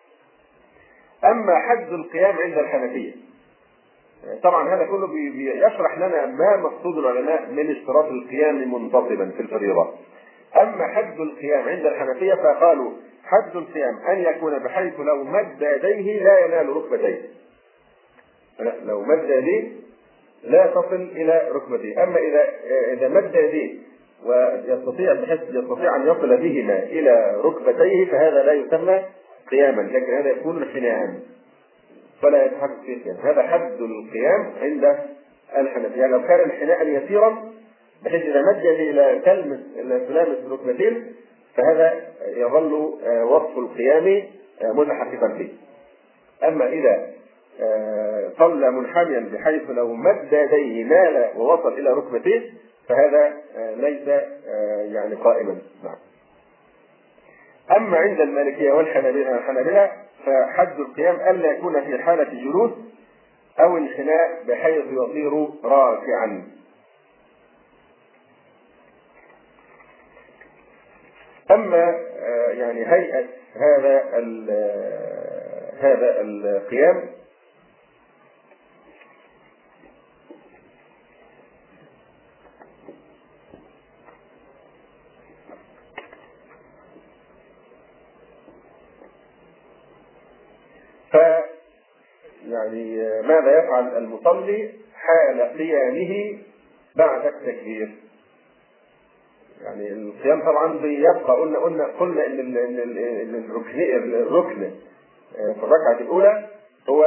أما حد القيام عند الحنفية، طبعا هذا كله بيشرح لنا ما مقصود العلماء من اشتراط القيام منتصبا في الفريضة. أما حد القيام عند الحنفية فقالوا: حد القيام أن يكون بحيث لو مد يديه لا ينال ركبتيه، لو مد يديه لا تصل إلى ركبتيه. أما إذا إذا مد يديه ويستطيع بحيث يستطيع أن يصل بهما إلى ركبتيه فهذا لا يسمى قياما، لكن هذا يكون انحناء فلا يتحقق فيه القيام. هذا حد القيام عند الحنفية. لو كان انحناء يسيرا بحيث إذا مد يديه إلى تلمس إلى تلامس ركبتين فهذا يظل وصف القيام متحققا فيه. أما إذا صلى منحنيا بحيث لو مد يديه مال ووصل إلى ركبتيه فهذا ليس يعني قائما. نعم. أما عند المالكية والحنابلة فحد القيام ألا يكون في حالة جلوس أو انحناء بحيث يصير راكعا. أما يعني هيئة هذا هذا القيام ف يعني ماذا يفعل المصلي حال قيامه بعد التكبير؟ يعني القيام طبعا بيبقى قلنا قلنا قلنا ان الركن الركن في الركعه الاولى هو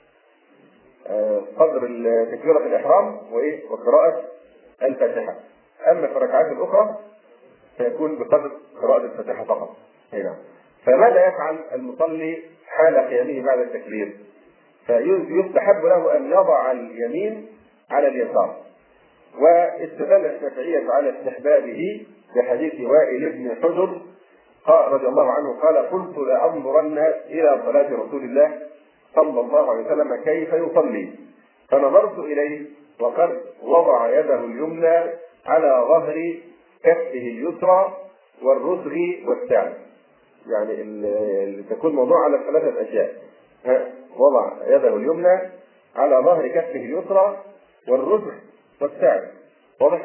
قدر تكبيره الاحرام وايه وقراءه الفاتحه. اما في الركعات الاخرى فيكون بقدر قراءه الفاتحه فقط. هنا فماذا يفعل المصلي حال قيامه بعد التكبير؟ فيستحب له ان يضع اليمين على اليسار، واستدل الشافعية على استحبابه بحديث وائل بن حجر رضي الله عنه قال: قلت لأنظرن إلى صلاة رسول الله صلى الله عليه وسلم كيف يصلي، فنظرت إليه وقد وضع يده اليمنى على ظهر كفه اليسرى والرسغ والساعد. يعني تكون موضوع على ثلاثة أشياء: وضع يده اليمنى على ظهر كفه اليسرى والرزق والساعد، واضح؟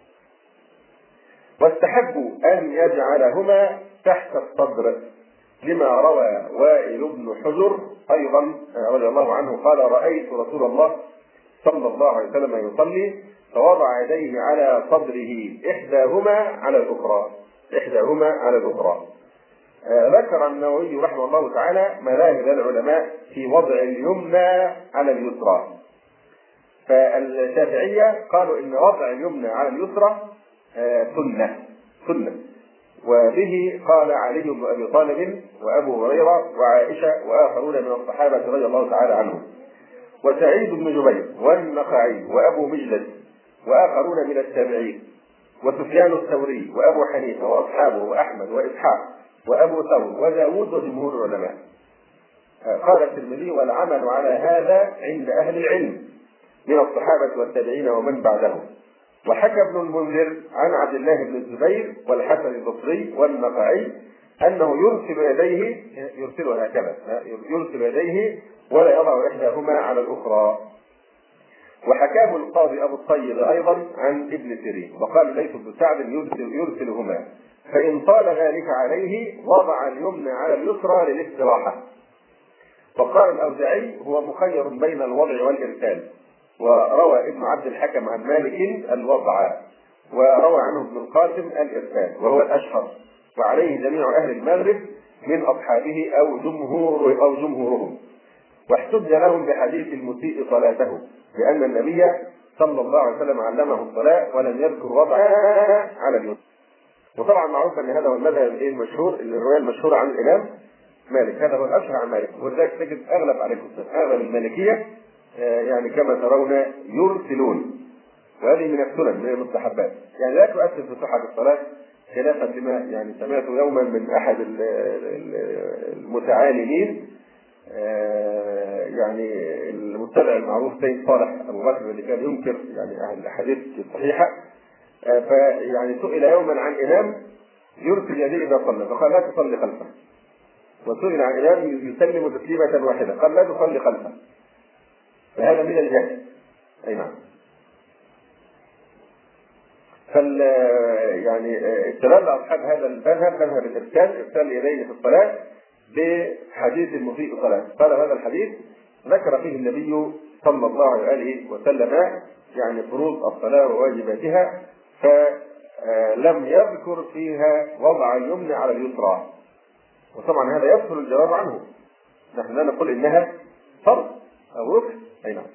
واستحبوا أن يجعلهما تحت الصدر، لما روى وائل بن حجر أيضا رضي الله عنه قال: رأيت رسول الله صلى الله عليه وسلم يصلي فوضع يديه على صدره إحداهما على الأخرى إحداهما على الأخرى. آه ذكر النووي رحمه الله تعالى مذاهب العلماء في وضع اليمنى على اليسرى. فالشافعية قالوا إن وضع اليمنى على اليسرى آه سنة سنة وبه قال علي بن أبي طالب وأبو هريرة وعائشة وآخرون من الصحابة رضي الله تعالى عنهم، وسعيد بن جبير والنخعي وأبو مجلد وآخرون من التابعين، وسفيان الثوري وأبو حنيفة وأصحابه وأحمد وإسحاق وأبو ثور وداود وجمهور العلماء. قال الترمذي: والعمل على هذا عند أهل العلم من الصحابة والتابعين ومن بعدهم. وحكى ابن المنذر عن عبد الله بن الزبير والحسن البصري والنخعي أنه يرسل يديه يرسلها هكذا يرسل يديه ولا يضع إحداهما على الأخرى. وحكاه القاضي أبو الطيب أيضا عن ابن سيرين، وقال ليث بن سعد يرسل يرسلهما، فإن طال ذلك عليه وضع اليمنى على اليسرى للاستراحة. وقال الأوزاعي: هو مخير بين الوضع والإرسال. وروى ابن عبد الحكم عن مالك الوضع، وروى عنه ابن القاسم الإرسال، وهو الأشهر، وعليه جميع أهل المغرب من أصحابه أو جمهور أو جمهورهم. واحتج لهم بحديث المسيء صلاته، لأن النبي صلى الله عليه وسلم علمه الصلاة ولم يذكر وضعها على اليسرى. وطبعا معروف أن هذا هو المذهب المشهور، الرواية المشهورة عن الإمام مالك، هذا هو الأشهر عن مالك. ولذلك تجد أغلب عليكم أغلب المالكية يعني كما ترون يرسلون، وهذه من السنن من المستحبات، يعني لا تؤثر في صحة الصلاة، خلافا لما يعني سمعته يوما من أحد المتعالمين يعني المتبع المعروف سيد صالح أبو بكر اللي كان ينكر يعني أهل الأحاديث الصحيحة، فيعني سئل يوما عن إمام يرسل يديه إذا صلى فقال: لا تصلي خلفه. وسئل عن إمام يسلم تسليمة واحدة قال: لا تصلي خلفه. فهذا من الجهل. أي نعم. فال يعني استدل أصحاب هذا المذهب مذهب الإرسال إرسال اليدين في الصلاة بحديث المسيء صلاة. قال هذا الحديث ذكر فيه النبي صلى الله عليه وسلم يعني فروض الصلاة وواجباتها، فلم يذكر فيها وضع اليمنى على اليسرى. وطبعا هذا يسهل الجواب عنه، نحن لا نقول إنها فرض أو ركن. أي نعم.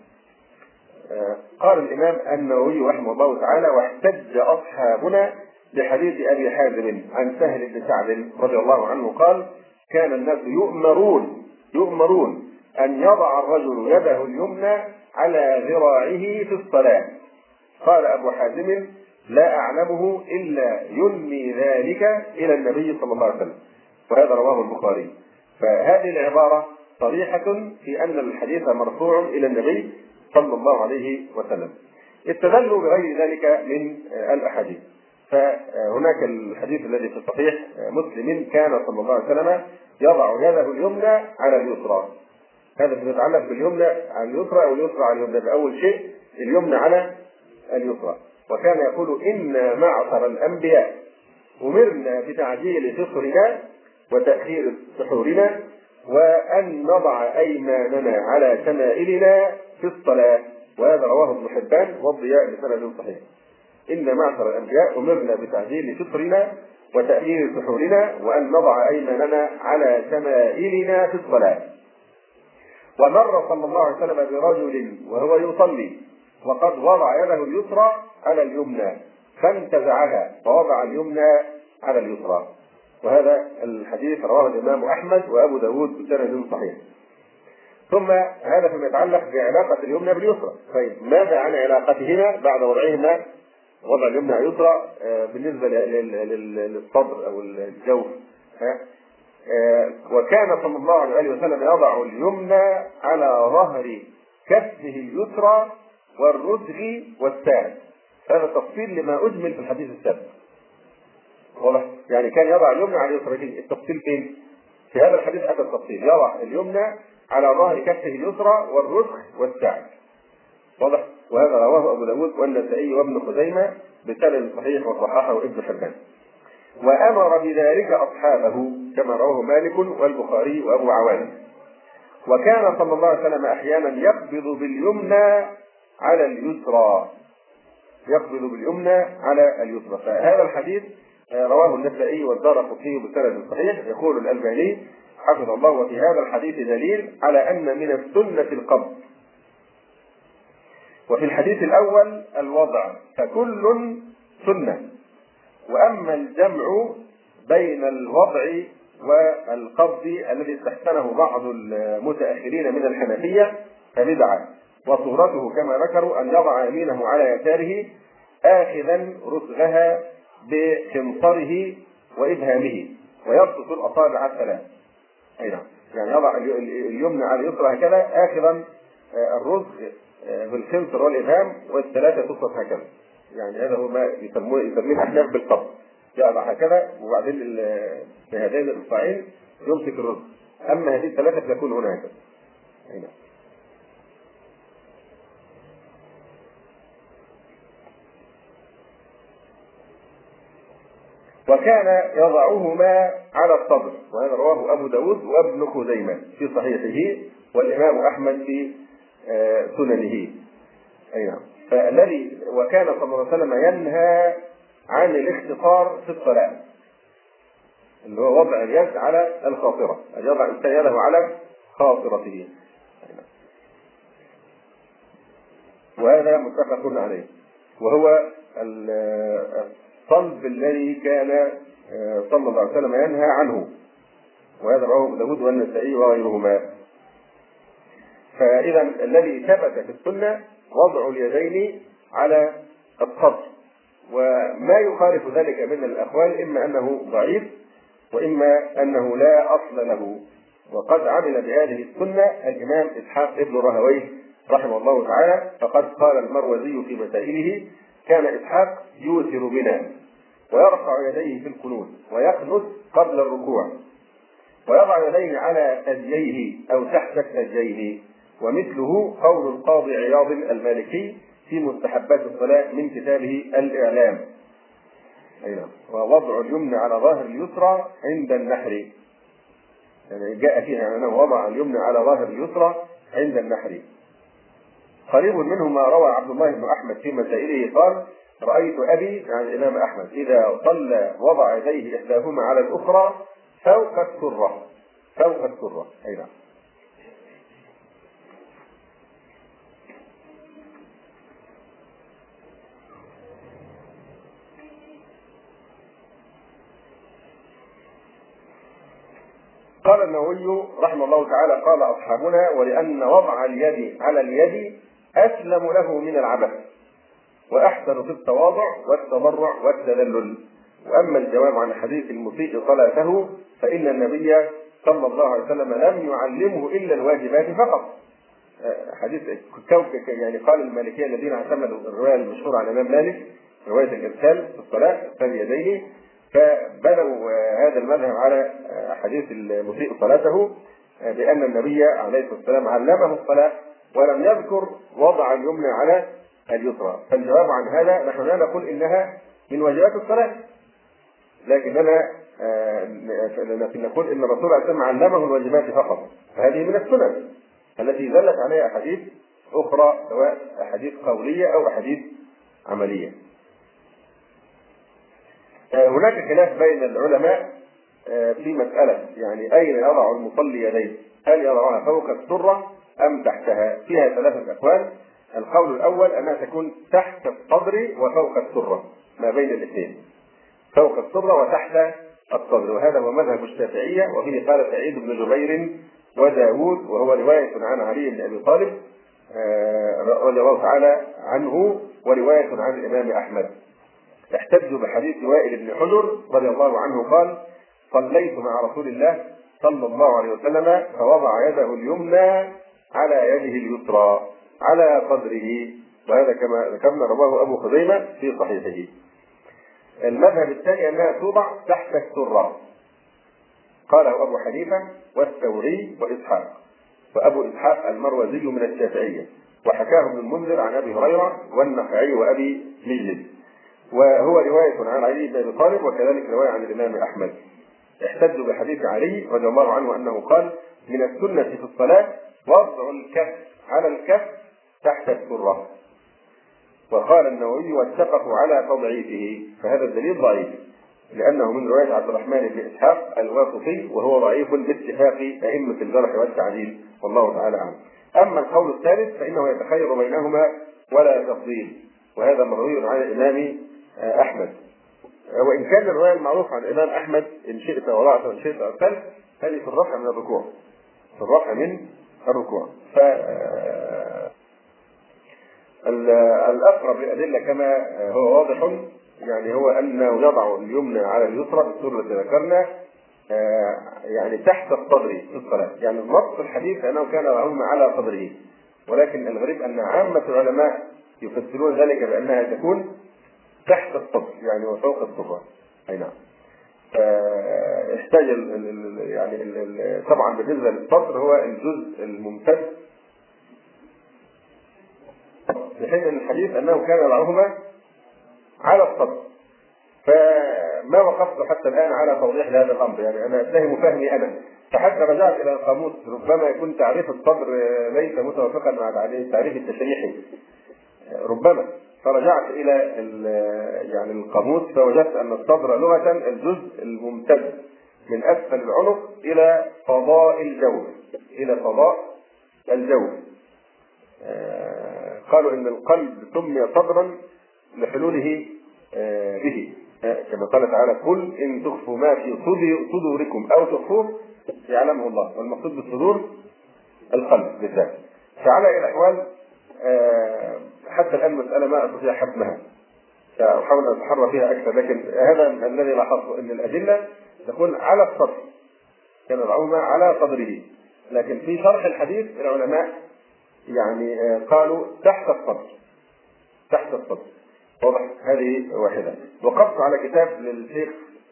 قال الإمام النووي رحمه الله تعالى: واحتج أصحابنا بحديث أبي حازم عن سهل بن سعد رضي الله عنه قال: كان الناس يؤمرون يؤمرون أن يضع الرجل يده اليمنى على ذراعه في الصلاة. قال أبو حازم: لا أعلمه إلا ينمي ذلك إلى النبي صلى الله عليه وسلم. وهذا رواه البخاري. فهذه العبارة صريحة في أن الحديث مرفوع إلى النبي صلى الله عليه وسلم. استدلوا بغير ذلك من الأحاديث. فهناك الحديث الذي في الصحيح مسلم: كان صلى الله عليه وسلم يضع يده اليمنى على اليسرى. هذا يتعلق باليمنى على اليسرى أو اليسرى على اليمنى. بأول شيء اليمنى على اليسرى. وكان يقول: إن معشر الأنبياء أمرنا بتعجيل فطرنا وتأخير سحورنا وأن نضع أيماننا على شمائلنا في الصلاة. وهذا رواه ابن حبان والضياء بسند صحيح. إن معشر الأنبياء أمرنا بتعجيل فطرنا وتأخير سحورنا وأن نضع أيماننا على شمائلنا في الصلاة. ومر صلى الله عليه وسلم برجل وهو يصلي وقد وضع يده اليسرى على اليمنى فانتزعها فوضع اليمنى على اليسرى. وهذا الحديث رواه الإمام أحمد وأبو داود بسند صحيح. ثم هذا فيما يتعلق بعلاقة اليمنى باليسرى. طيب ماذا عن علاقتهما بعد وضعهما وضع اليمنى على اليسرى بالنسبة للصدر أو الجوف؟ وكان صلى الله عليه وسلم يضع اليمنى على ظهر كفه اليسرى والرزغ والساعد. هذا تفصيل لما أجمل في الحديث السابق. واضح؟ يعني كان يضع اليمنى على اليسرى. التفصيل فين؟ في هذا الحديث أتى التفصيل. يضع اليمنى على ظهر كفه اليسرى والرسغ والساعد. واضح؟ وهذا رواه أبو داود والنسائي وابن خزيمة بسند صحيح وصححه ابن حبان. وأمر بذلك أصحابه كما رواه مالك والبخاري وأبو عوانة. وكان صلى الله عليه وسلم أحيانا يقبض باليمنى على اليسرى، يقبض باليمنى على اليسرى. فهذا الحديث رواه النسائي والدارقطني بسند صحيح. يقول الألباني حفظه الله: وفي هذا الحديث دليل على أن من السنة القبض. وفي الحديث الأول الوضع، فكل سنة. وأما الجمع بين الوضع والقبض الذي استحسنه بعض المتأخرين من الحنفية فبدعة، وصورته كما ذكروا أن يضع يمينه على يساره آخذا رسغها بخنصره وإبهامه ويبسط الأصابع الثلاث. أي نعم، يعني يضع اليمنى على اليسرى هكذا آخذا الرسغ بالخنصر والإبهام والثلاثة تبسط هكذا. يعني هذا هو ما يسموه يسميه الأحناف بالقبض. يضع هكذا وبعدين بهذين الإصبعين يمسك الرسغ. أما هذه الثلاثة تكون هنا هكذا. أي نعم. وكان يضعهما على الصدر، وهذا رواه أبو داود وابن خزيمة في صحيحه والإمام أحمد في سننه. أي نعم. فالذي وكان صلى الله عليه وسلم ينهى عن الاختصار في الصلاة، اللي هو وضع اليد على الخاصرة، أن يضع الإنسان يده على خاصرته. وهذا متفق عليه، وهو الصلب الذي كان صلى الله عليه وسلم ينهى عنه، وهذا رواه ابو داود والنسائي وغيرهما. فإذا الذي ثبت في السنة وضع اليدين على الصدر، وما يخالف ذلك من الأقوال إما أنه ضعيف وإما أنه لا أصل له. وقد عمل بهذه السنة الإمام إسحاق ابن راهويه رحمه الله تعالى، فقد قال المروزي في مسائله: كان إسحاق يوتر بنا ويرفع يديه في القنوت ويقنت قبل الركوع ويضع يديه على ثدييه أو تحت ثدييه. ومثله قول القاضي عياض المالكي في مستحبات الصلاة من كتابه الإعلام. أي نعم. ووضع اليمنى على ظاهر اليسرى عند النحر، يعني جاء فيها أنه وضع اليمنى على ظاهر اليسرى عند النحر. قريب منه ما روى عبد الله بن أحمد في مسائله قال: رأيت أبي يعني الإمام أحمد إذا صلى وضع يديه إحداهما على الأخرى فوق السرة، فوق السرة. أي نعم. قال النووي رحمه الله تعالى: قال أصحابنا: ولأن وضع اليد على اليد أسلم له من العبث وأحسن في التواضع والتضرع والتذلل. وأما الجواب عن حديث المسيء صلاته فإن النبي صلى الله عليه وسلم لم يعلمه إلا الواجبات فقط. حديث كوكك يعني قال المالكية الذين اعتمدوا الرواية المشهورة عن الإمام مالك رواية الإرسال في الصلاة إرسال يديه، فبنوا هذا المذهب على حديث المسيء صلاته بأن النبي عليه الصلاة والسلام علمه الصلاة ولم يذكر وضع اليمنى على اليسرى. فالجواب عن هذا نحن لا نقول إنها من واجبات الصلاة، لكننا نقول إن الرسول عليه الصلاة والسلام علمه الواجبات فقط. فهذه من السنن التي دلت عليها أحاديث أخرى، سواء أحاديث قولية أو أحاديث عملية. هناك خلاف بين العلماء في مسألة يعني أين يضع المصلي يديه، هل يضعها فوق السرة أم تحتها؟ فيها ثلاثة أقوال. القول الأول أنها تكون تحت الصدر وفوق السرة، ما بين الاثنين، فوق السرة وتحت الصدر، وهذا هو مذهب الشافعية، وفيه قال سعيد بن جبير وداود، وهو رواية عن علي بن أبي طالب رضي الله تعالى عنه، ورواية عن الإمام أحمد. احتجوا بحديث وائل بن حجر رضي الله عنه قال: صليت مع رسول الله صلى الله عليه وسلم فوضع يده اليمنى على يده اليسرى على صدره، وهذا كما ذكرنا رواه أبو خزيمة في صحيحه. المذهب الثاني أنها توضع تحت السرة، قاله أبو حنيفة والثوري وإسحاق، وأبو إسحاق المروزي من الشافعية، وحكاه ابن المنذر عن أبي هريرة والنخعي وأبي مجلد، وهو رواية عن علي بن أبي طالب، وكذلك رواية عن الإمام أحمد. احتجوا بحديث علي رضي الله عنه أنه قال: من السنة في الصلاة وضع الكف على الكف تحت السرة. وقال النووي: واتفقوا على تضعيفه، فهذا الدليل ضعيف لأنه من رواية عبد الرحمن بن إسحاق الواسطي، وهو ضعيف باتفاق أئمة الجرح والتعديل، والله تعالى أعلم. أما القول الثالث فإنه يتخير بينهما ولا تفضيل، وهذا مروي عن الإمام أحمد. وإن كان الرواية المعروفة عن الإمام أحمد: إن شئت وضعت وإن شئت أرسلت، هذه في الرفع من الركوع، في الرفع من الركوع. ف الأقرب للأدلة كما هو واضح يعني هو أنه يضع اليمنى على اليسرى بالصورة التي ذكرنا، يعني تحت الصدر في الصلاة. يعني النص الحديث أنه كان يضعهما على صدره، ولكن الغريب أن عامة العلماء يفسرون ذلك بأنها تكون تحت الصدر يعني وفوق الصدر. أي نعم. احتاج يعني ال ال طبعا بالنسبة للصدر هو الجزء الممتد، في حين ان الحديث انه كان يضعهما على الصدر. فما وقفت حتى الان على توضيح هذا الامر، يعني انا اتهم فهمي انا، فحتى رجعت الى القاموس، ربما يكون تعريف الصدر ليس متوافقا مع التعريف التشريحي ربما، فرجعت الى يعني القاموس فوجدت ان الصدر لغه الجزء الممتد من اسفل العنق الى فضاء الجوف، الى فضاء الجوف. قالوا ان القلب سمي صدرا لحلوله به، كما قال تعالى: قل ان تخفوا ما في صدوركم او تخفوه يعلمه الله، والمقصود بالصدور القلب بالذات. فعلى اي الاحوال حتى الان مساله ما استطيع حسمها، ساحاول ان اتحرى فيها اكثر، لكن هذا الذي لاحظته ان الادله تكون على الصدر، كان يضعهما على صدره، لكن في شرح الحديث العلماء يعني قالوا تحت الصدر، تحت الصدر. واضح؟ هذه واحدة. وقفت على كتاب للشيخ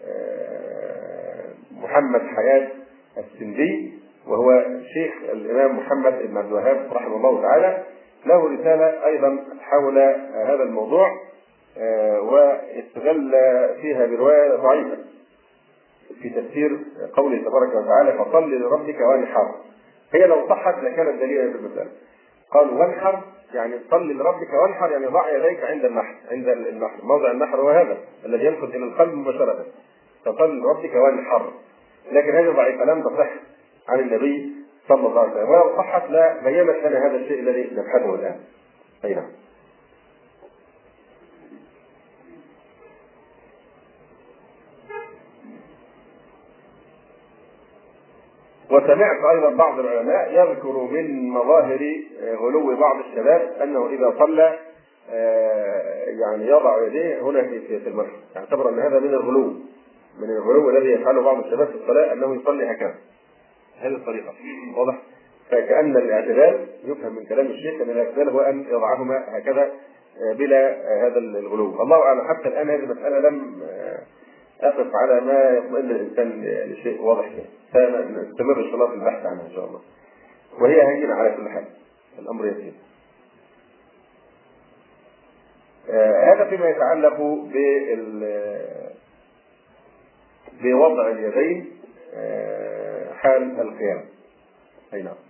محمد حياة السندي، وهو شيخ الإمام محمد بن عبد الوهاب رحمه الله تعالى، له رسالة أيضا حول هذا الموضوع، واستغل فيها برواية ضعيفة في تفسير قوله تبارك وتعالى: فصل لربك وانحر. هي لو صحت لكانت دليلا في المسألة. قالوا وانحر يعني صل لربك وانحر، يعني ضع يديك عند النحر، عند النحر، موضع النحر هو هذا الذي ينفذ الى القلب مباشرة، فصل لربك وانحر. لكن هذه ضعيفة لم تصح عن النبي صلى الله عليه وسلم، ولو صحت لا بينت لنا هذا الشيء الذي نبحثه الآن. أي نعم. وسمعت أيضا بعض العلماء يذكر من مظاهر غلو بعض الشباب أنه إذا صلى يعني يضع يديه هنا في في المسجد، يعتبر أن هذا من الغلو، من الغلو الذي يفعله بعض الشباب في الصلاة، أنه يصلي هكذا هذه الطريقة. واضح؟ فكأن الاعتدال يفهم من كلام الشيخ أن الاعتدال هو أن يضعهما هكذا بلا هذا الغلو. الله أعلم، حتى الآن هذه المسألة لم أقف على ما يطمئن الإنسان لشيء واضح فيه، فنستمر إن شاء الله في البحث عنها إن شاء الله، وهي هينة على كل حال، الأمر يسير. آه هذا فيما يتعلق بوضع اليدين آه حال القيام. أي نعم.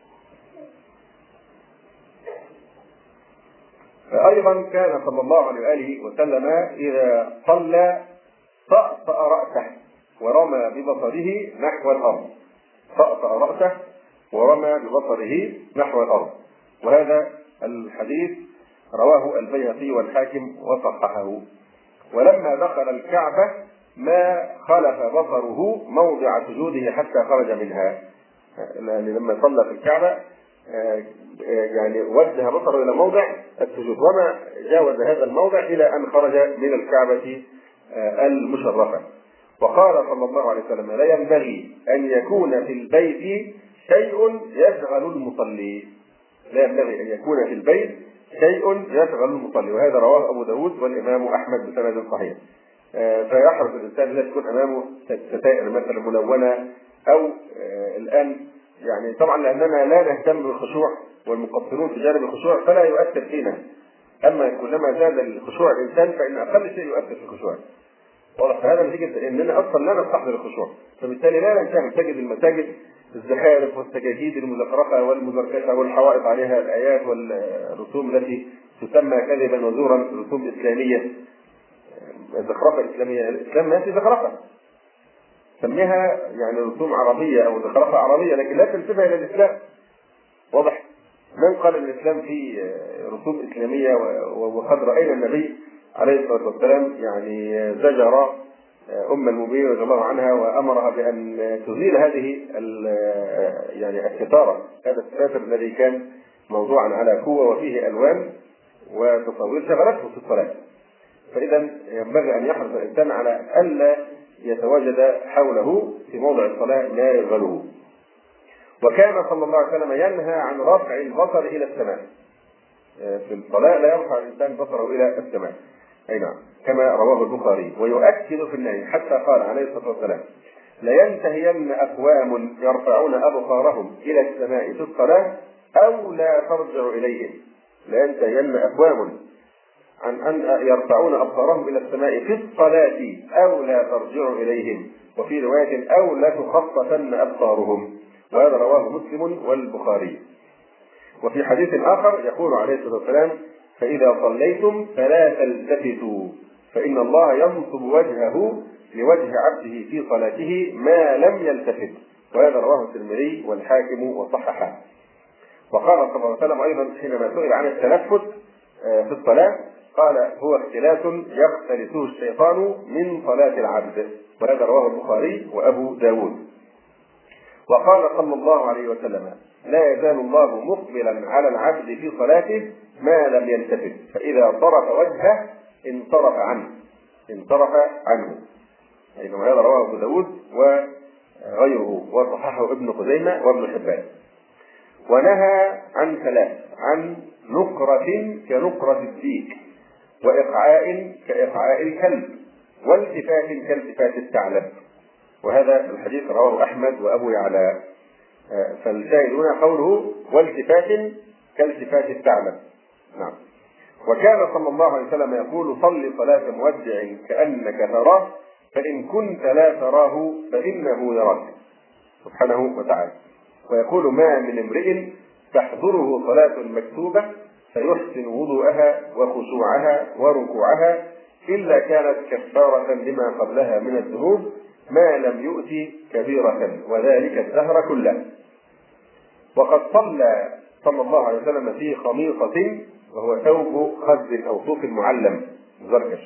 أيضا كان صلى الله عليه وآله وسلم إذا صلى طأطأ رأسه ورمى ببصره نحو الأرض، طأطأ رأسه ورمى ببصره نحو الأرض. وهذا الحديث رواه البيهقي والحاكم وصححه. ولما دخل الكعبة ما خلف بصره موضع سجوده حتى خرج منها، يعني لما صلى في الكعبة يعني وجه بصره إلى موضع السجود، وما جاوز هذا الموضع إلى أن خرج من الكعبة المشرفة. وقال صلى الله عليه وسلم: لا ينبغي أن يكون في البيت شيء يشغل المصلي، لا ينبغي أن يكون في البيت شيء يشغل المصلي. وهذا رواه أبو داود والإمام أحمد بسند صحيح. فيحرص الإنسان لا تكون أمامه ستائر مثلا ملونة، أو الآن يعني طبعا لأننا لا نهتم بالخشوع والمقصرون في جانب الخشوع فلا يؤثر فينا، أما كلما زاد الخشوع الإنسان فإن أقل شيء يؤثر في الخشوع. واضح؟ هذا نتيجة إننا أصلا لا نستحضر الخشوع، فبالتالي لا ننشغل. تجد المساجد الزخارف والسجاجيد المزخرفة والمزركشة والحوائط عليها الآيات والرسوم التي تسمى كذبا وزورا رسوم إسلامية، زخرفة إسلامية. الإسلام ما في زخرفة، سميها يعني رسوم عربية أو زخرفة عربية، لكن لا تنسبها إلى الإسلام. واضح؟ من قال ان الاسلام فيه رسوم اسلاميه؟ وقد راينا النبي عليه الصلاه والسلام يعني زجر ام المؤمنين رضي الله عنها وامرها بان تزيل هذه يعني الستاره، هذا الساتر الذي كان موضوعا على قوه وفيه الوان وتصاوير شغلته في الصلاه. فاذا ينبغي ان يحرص الانسان على الا يتواجد حوله في موضع الصلاه ما يشغله. وكان صلى الله عليه وسلم ينهى عن رفع البصر الى السماء. في الصلاه لا يرفع الانسان بصره الى السماء، اي نعم، كما رواه البخاري. ويؤكد في النهي حتى قال عليه الصلاه والسلام: لينتهين اقوام يرفعون ابصارهم الى السماء في الصلاه او لا ترجع اليهم. لينتهين اقوام عن ان يرفعون ابصارهم الى السماء في الصلاه او لا ترجع اليهم، وفي روايه او لا تخففن ابصارهم. وهذا رواه مسلم والبخاري. وفي حديث آخر يقول عليه الصلاة والسلام: فإذا صليتم فلا تلتفتوا فإن الله ينصب وجهه لوجه عبده في صلاته ما لم يلتفت. وهذا رواه الترمذي والحاكم وصححه. وقال صلى الله عليه وسلم أيضا حينما سئل عن التلفت في الصلاة قال: هو اختلاس يختلسه الشيطان من صلاة العبد. وهذا رواه البخاري وأبو داود. وقال صلى الله عليه وسلم: لا يزال الله مقبلا على العبد في صلاته ما لم يلتفت، فإذا صرف وجهه انصرف عنه انصرف عنه. أيضا هذا رواه أبو داود وغيره وصححه ابن خزيمة وابن حبان. ونهى عن ثلاث: عن نقرة كنقرة الديك، وإقعاء كإقعاء الكلب، والتفات كالتفات الثعلب. وهذا الحديث رواه أحمد وأبو يعلى. فالشاهد هنا قوله: والتفات كالتفات الثعلب. نعم. وكان صلى الله عليه وسلم يقول: صل صلاة مودع كأنك تراه، فإن كنت لا تراه فإنه يراك سبحانه وتعالى. ويقول: ما من امرئ تحضره صلاة مكتوبة فيحسن وضوءها وخشوعها وركوعها إلا كانت كفارة لما قبلها من الذنوب ما لم يؤت كبيرة، وذلك الدهر كله. وقد صلى صلى الله عليه وسلم في خميصة، وهو ثوب خز أو صوف معلم زركش.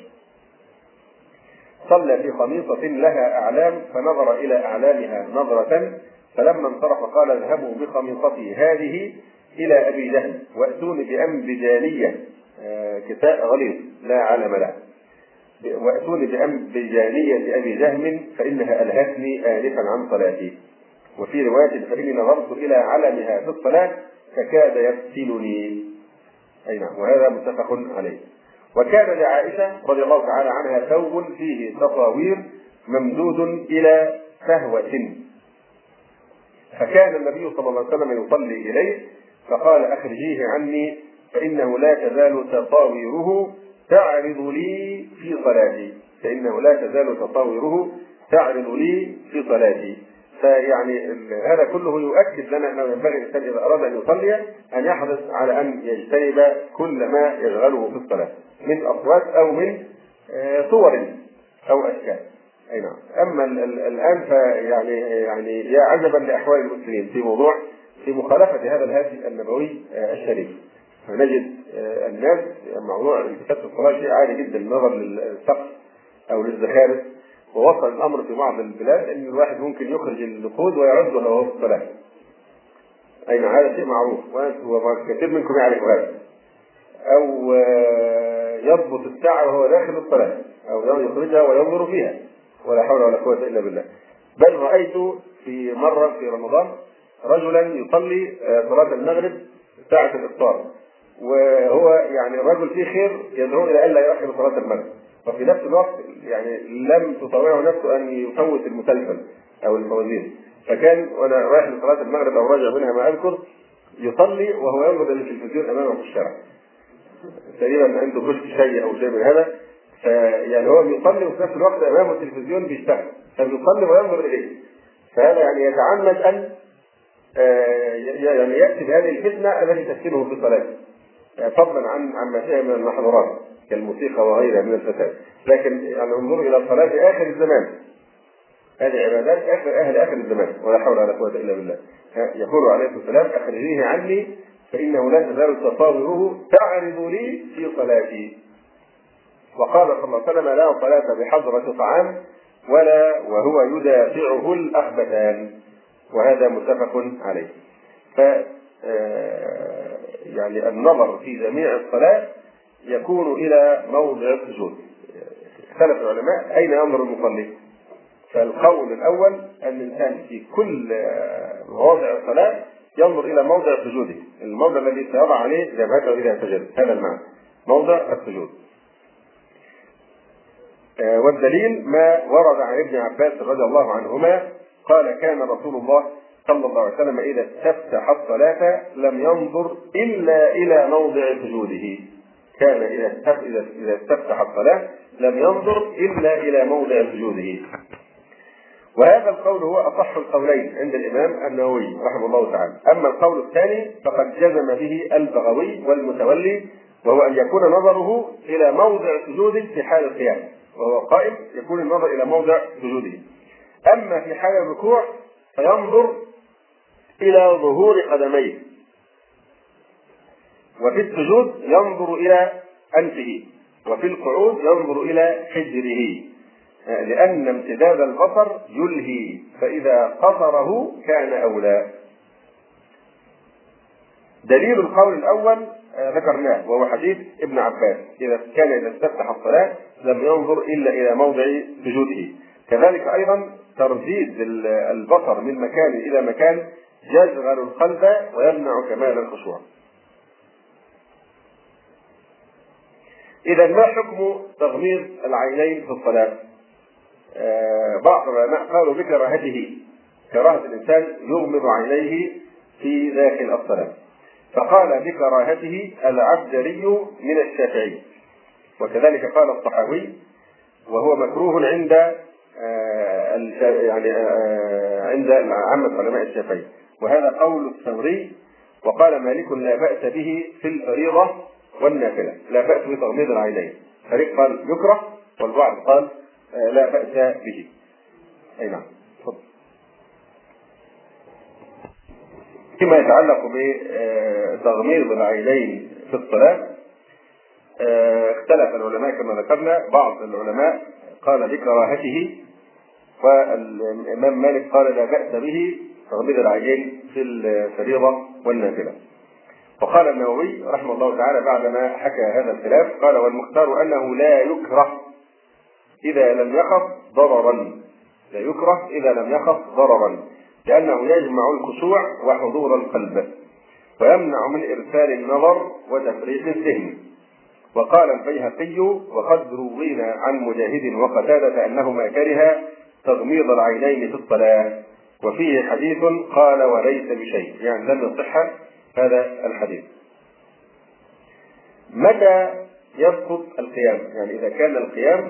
صلى في خميصة لها أعلام فنظر إلى أعلامها نظرة، فلما انصرف قال: اذهبوا بخميصتي هذه إلى أبي جهل وأتوني بأنبجانية كساء غليظ لا علم له، وأتوني بأنبجانية أبي جهم فإنها ألهتني آنفا عن صلاتي. وفي رواية: فإني نظرت إلى علمها في الصلاة فكاد يفتنني. أي نعم. وهذا متفق عليه. وكان لعائشة رضي الله تعالى عنها ثوب فيه تصاوير ممدود إلى فهوة، فكان النبي صلى الله عليه وسلم يصلي إليه فقال: أخرجيه عني فإنه لا تزال تصاويره تعرض لي في صلاتي فإنه لا تزال تصاويره تعرض لي في صلاتي. فيعني هذا كله يؤكد لنا أنه ينبغي الإنسان إذا أراد أن يصلي أن يحرص على أن يجتنب كل ما يشغله في الصلاة من أصوات أو من صور أو أشكال. أي نعم. أما الآن فيعني يعني يا عجبا لأحوال المسلمين في موضوع في مخالفة هذا الهدي النبوي الشريف. فنجد الناس موضوع التفات الصلاة شيء عالي جدا نظرا للسقف أو للزخارف، ووصل الأمر في بعض البلاد أن الواحد ممكن يخرج النقود ويعدها وهو في الصلاة. أي نعم. هذا شيء معروف وكثير منكم يعرف هذا. أو يضبط الساعة وهو داخل الصلاة، أو يخرجها وينظر فيها، ولا حول ولا قوة إلا بالله. بل رأيت في مرة في رمضان رجلا يصلي صلاة المغرب ساعة الإفطار، وهو يعني الرجل فيه خير يدعو إلى ألا يؤخر صلاة المغرب، وفي نفس الوقت يعني لم تطوعه نفسه أن يفوت المسلسل أو الفوازير، فكان وانا رايح لصلاه المغرب او راجع منها ما اذكر يصلي وهو ينظر الى التلفزيون امامه في الشارع، تقريبا عنده كشك شيء او شيء من هذا، فيعني هو بيصلي وفي نفس الوقت امامه التلفزيون بيشتغل، فبيصلي وينظر اليه، فهذا يعني يتعمد ان يعني ياتي بهذه الفتنه التي تفتنه في صلاته، فضلا عن عن ما فيها من المحظورات كالموسيقى وغيرها من الفساد. لكن يعني انظروا الى صلاه اخر الزمان، هذه عبادات اخر اهل اخر الزمان، ولا حول ولا قوه الا بالله. يقول عليه الصلاه والسلام: اخرجيه عني فانه لا تزال تصاوره تعرض لي في صلاتي. وقال صلى الله عليه وسلم: لا صلاه بحضره طعام ولا وهو يدافعه الاخبثان، وهذا متفق عليه. ف يعني النظر في جميع الصلاة يكون إلى موضع السجود. اختلف العلماء أين ينظر المصلي؟ فالقول الأول أن الإنسان في كل مواضع الصلاة ينظر إلى موضع سجوده، الموضع الذي سيضع عليه جبهته إذا سجد، هذا المعنى موضع السجود. والدليل ما ورد عن ابن عباس رضي الله عنهما قال: كان رسول الله صلى الله عليه وسلم إذا استفتح الصلاة لم ينظر إلا إلى موضع سجوده. كان إذا استفتح الصلاة لم ينظر إلا إلى موضع سجوده. وهذا القول هو أصح القولين عند الإمام النووي رحمه الله تعالى. أما القول الثاني فقد جزم به البغوي والمتولي، وهو أن يكون نظره إلى موضع سجوده في حال القيام، وهو قائم يكون النظر إلى موضع سجوده. أما في حال الركوع فينظر إلى ظهور قدميه، وفي السجود ينظر إلى أنفه، وفي القعود ينظر إلى حجره، لأن امتداد البصر يلهي، فإذا قصره كان أولى. دليل القول الأول ذكرناه وهو حديث ابن عباس: إذا كان إذا استفتح الصلاة لم ينظر إلا إلى موضع سجوده. كذلك أيضا ترديد البصر من مكان إلى مكان يشغل القلب ويمنع كمال الخشوع. إذا ما حكم تغميض العينين في الصلاة؟ آه بعض العلماء قالوا بكراهته، كراهة الإنسان يغمض عينيه في داخل الصلاة، فقال بكراهته العبدري من الشافعي، وكذلك قال الطحاوي وهو مكروه عند آه يعني آه عند عامة علماء الشافعي، وهذا قول الثوري. وقال مالك لا بأس به في الفريضة والنافلة، لا بأس بتغميض العينين. فريق قال يكره والبعض قال آه لا بأس به. أي نعم. تفضل. فيما يتعلق بتغميض العينين في الصلاة اختلف العلماء كما ذكرنا. بعض العلماء قال بكراهته، والإمام مالك قال لا بأس به تغميض العينين في الفريضة والنافلة. وقال النووي رحمه الله تعالى بعدما حكى هذا الخلاف قال: والمختار أنه لا يكره إذا لم يخف ضررا، لا يكره إذا لم يخف ضررا، لأنه يجمع الخشوع وحضور القلب، ويمنع من إرسال النظر وتفريق الذهن. وقال البيهقي: وقد روينا عن مجاهد وقتادة أنهما كره تغميض العينين في الصلاة، وفيه حديث قال وليس بشيء، يعني لم يصح هذا الحديث. متى يسقط القيام؟ يعني إذا كان القيام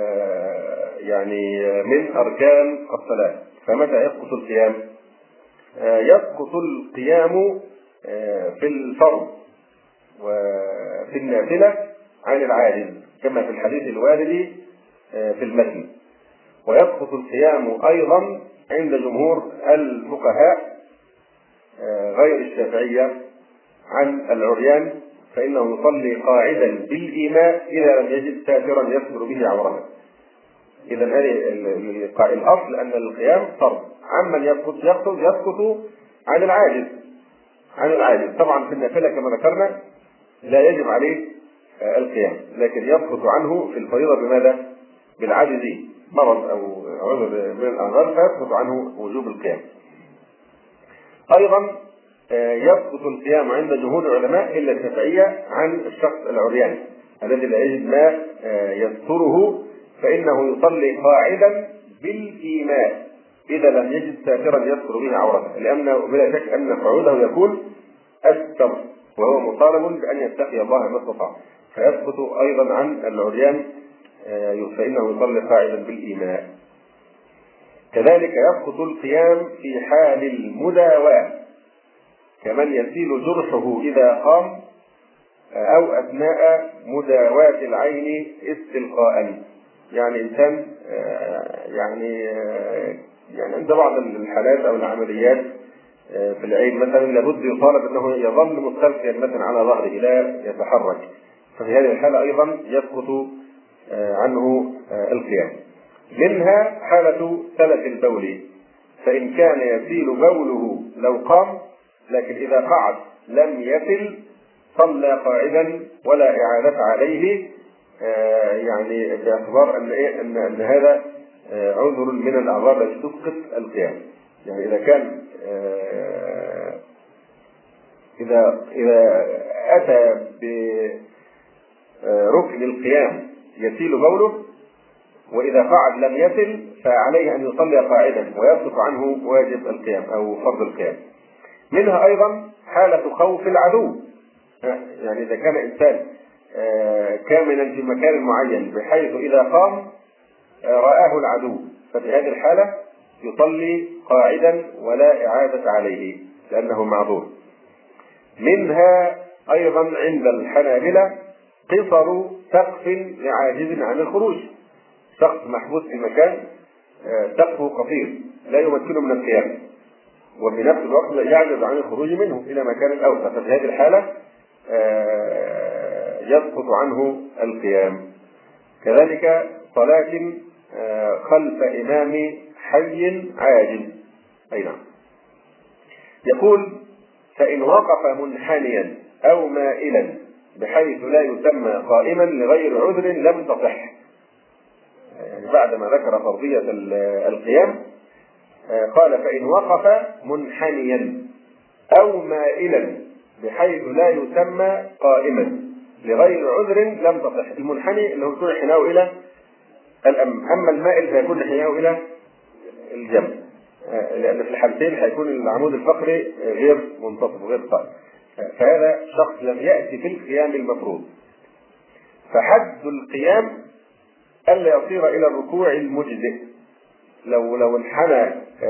يعني من أركان الصلاة، فمتى يسقط القيام؟ يسقط القيام في الفرض وفي النافلة عن العاجز كما في الحديث الوارد في المتن، ويسقط القيام أيضا عند جمهور الفقهاء غير الشافعية عن العريان، فإنه يصلي قاعدا بالإيماء إذا لم يجد ساترا يستر به عورته. إذا هذه الأصل أن القيام فرض. عمن يسقط يسقط يسقط عن العاجز عن العاجز طبعا في النافلة كما ذكرنا لا يجب عليه القيام، لكن يسقط عنه في الفريضة بماذا؟ بالعجز، مرض أو عذر من الأعذار، فيسقط عنه وجوب القيام. أيضا يسقط القيام عند جمهور العلماء إلا الشافعية عن الشخص العريان الذي لا يجد ما يستره، فإنه يصلي قاعدا بالإيماء إذا لم يجد ساترا يستر به عورته، لأنه بلا شك أن قعوده يكون أستر، وهو مطالب بأن يتقي الله ما استطاع، فيسقط أيضا عن العريان فإنه يصلي قاعدا بالإيماء. كذلك يسقط القيام في حال المداواة، كمن يسيل جرحه إذا قام أو أثناء مداواة العين استلقاء. يعني إنسان يعني يعني عند بعض الحالات أو العمليات في العين مثلا لابد يطالب أنه يظل مستلقيا مثلا على ظهره لا يتحرك، ففي هذه الحالة أيضا يسقط عنه القيام. منها حالة سلف البول، فإن كان يسيل بوله لو قام، لكن إذا قعد لم يسل صلى قاعدا ولا إعادة عليه، يعني باعتبار أن إيه أن أن هذا عذر من الأعذار التي تسقط القيام. يعني إذا كان إذا إذا أتى بركن القيام يسيل بوله وإذا قعد لم يسل فعليه أن يصلي قاعدا ويسقط عنه واجب القيام أو فرض القيام. منها أيضا حالة خوف العدو، يعني إذا كان إنسان كاملا في مكان معين بحيث إذا قام رآه العدو، ففي هذه الحالة يصلي قاعدا ولا إعادة عليه لأنه معذور. منها أيضا عند الحنابلة قصر سقف لعاجز عن الخروج، شخص محبوس في مكان سقفه قصير لا يمكنه من القيام، وفي نفس الوقت يعجز عن الخروج منه إلى مكان أوسع، ففي هذه الحالة يسقط عنه القيام. كذلك صلاة خلف إمام حي عاجز. أي نعم. يقول: فإن وقف منحنيا أو مائلا بحيث لا يسمى قائما لغير عذر لم تصح. يعني بعدما ذكر فرضية القيام قال: فإن وقف منحنيا أو مائلا بحيث لا يسمى قائما لغير عذر لم تصح. المنحني اللي هو يكون انحناؤه إلى الأمام، أما المائل فيكون انحناؤه إلى الجنب، لأن في الحالتين هيكون العمود الفقري غير منتصف وغير قائم، فهذا شخص لم يأتي في القيام المفروض. فحد القيام ألا يصير إلى الركوع المجزئ. لو لو انحنى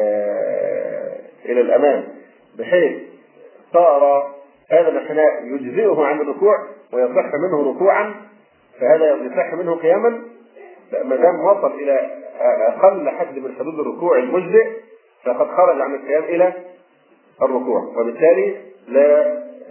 إلى الأمام بحيث صار هذا الانحناء يجزئه عن الركوع ويصح منه ركوعا، فهذا يصح منه قياما. ما دام وصل إلى أقل حد من حدود الركوع المجزئ فقد خرج عن القيام إلى الركوع، وبالتالي لا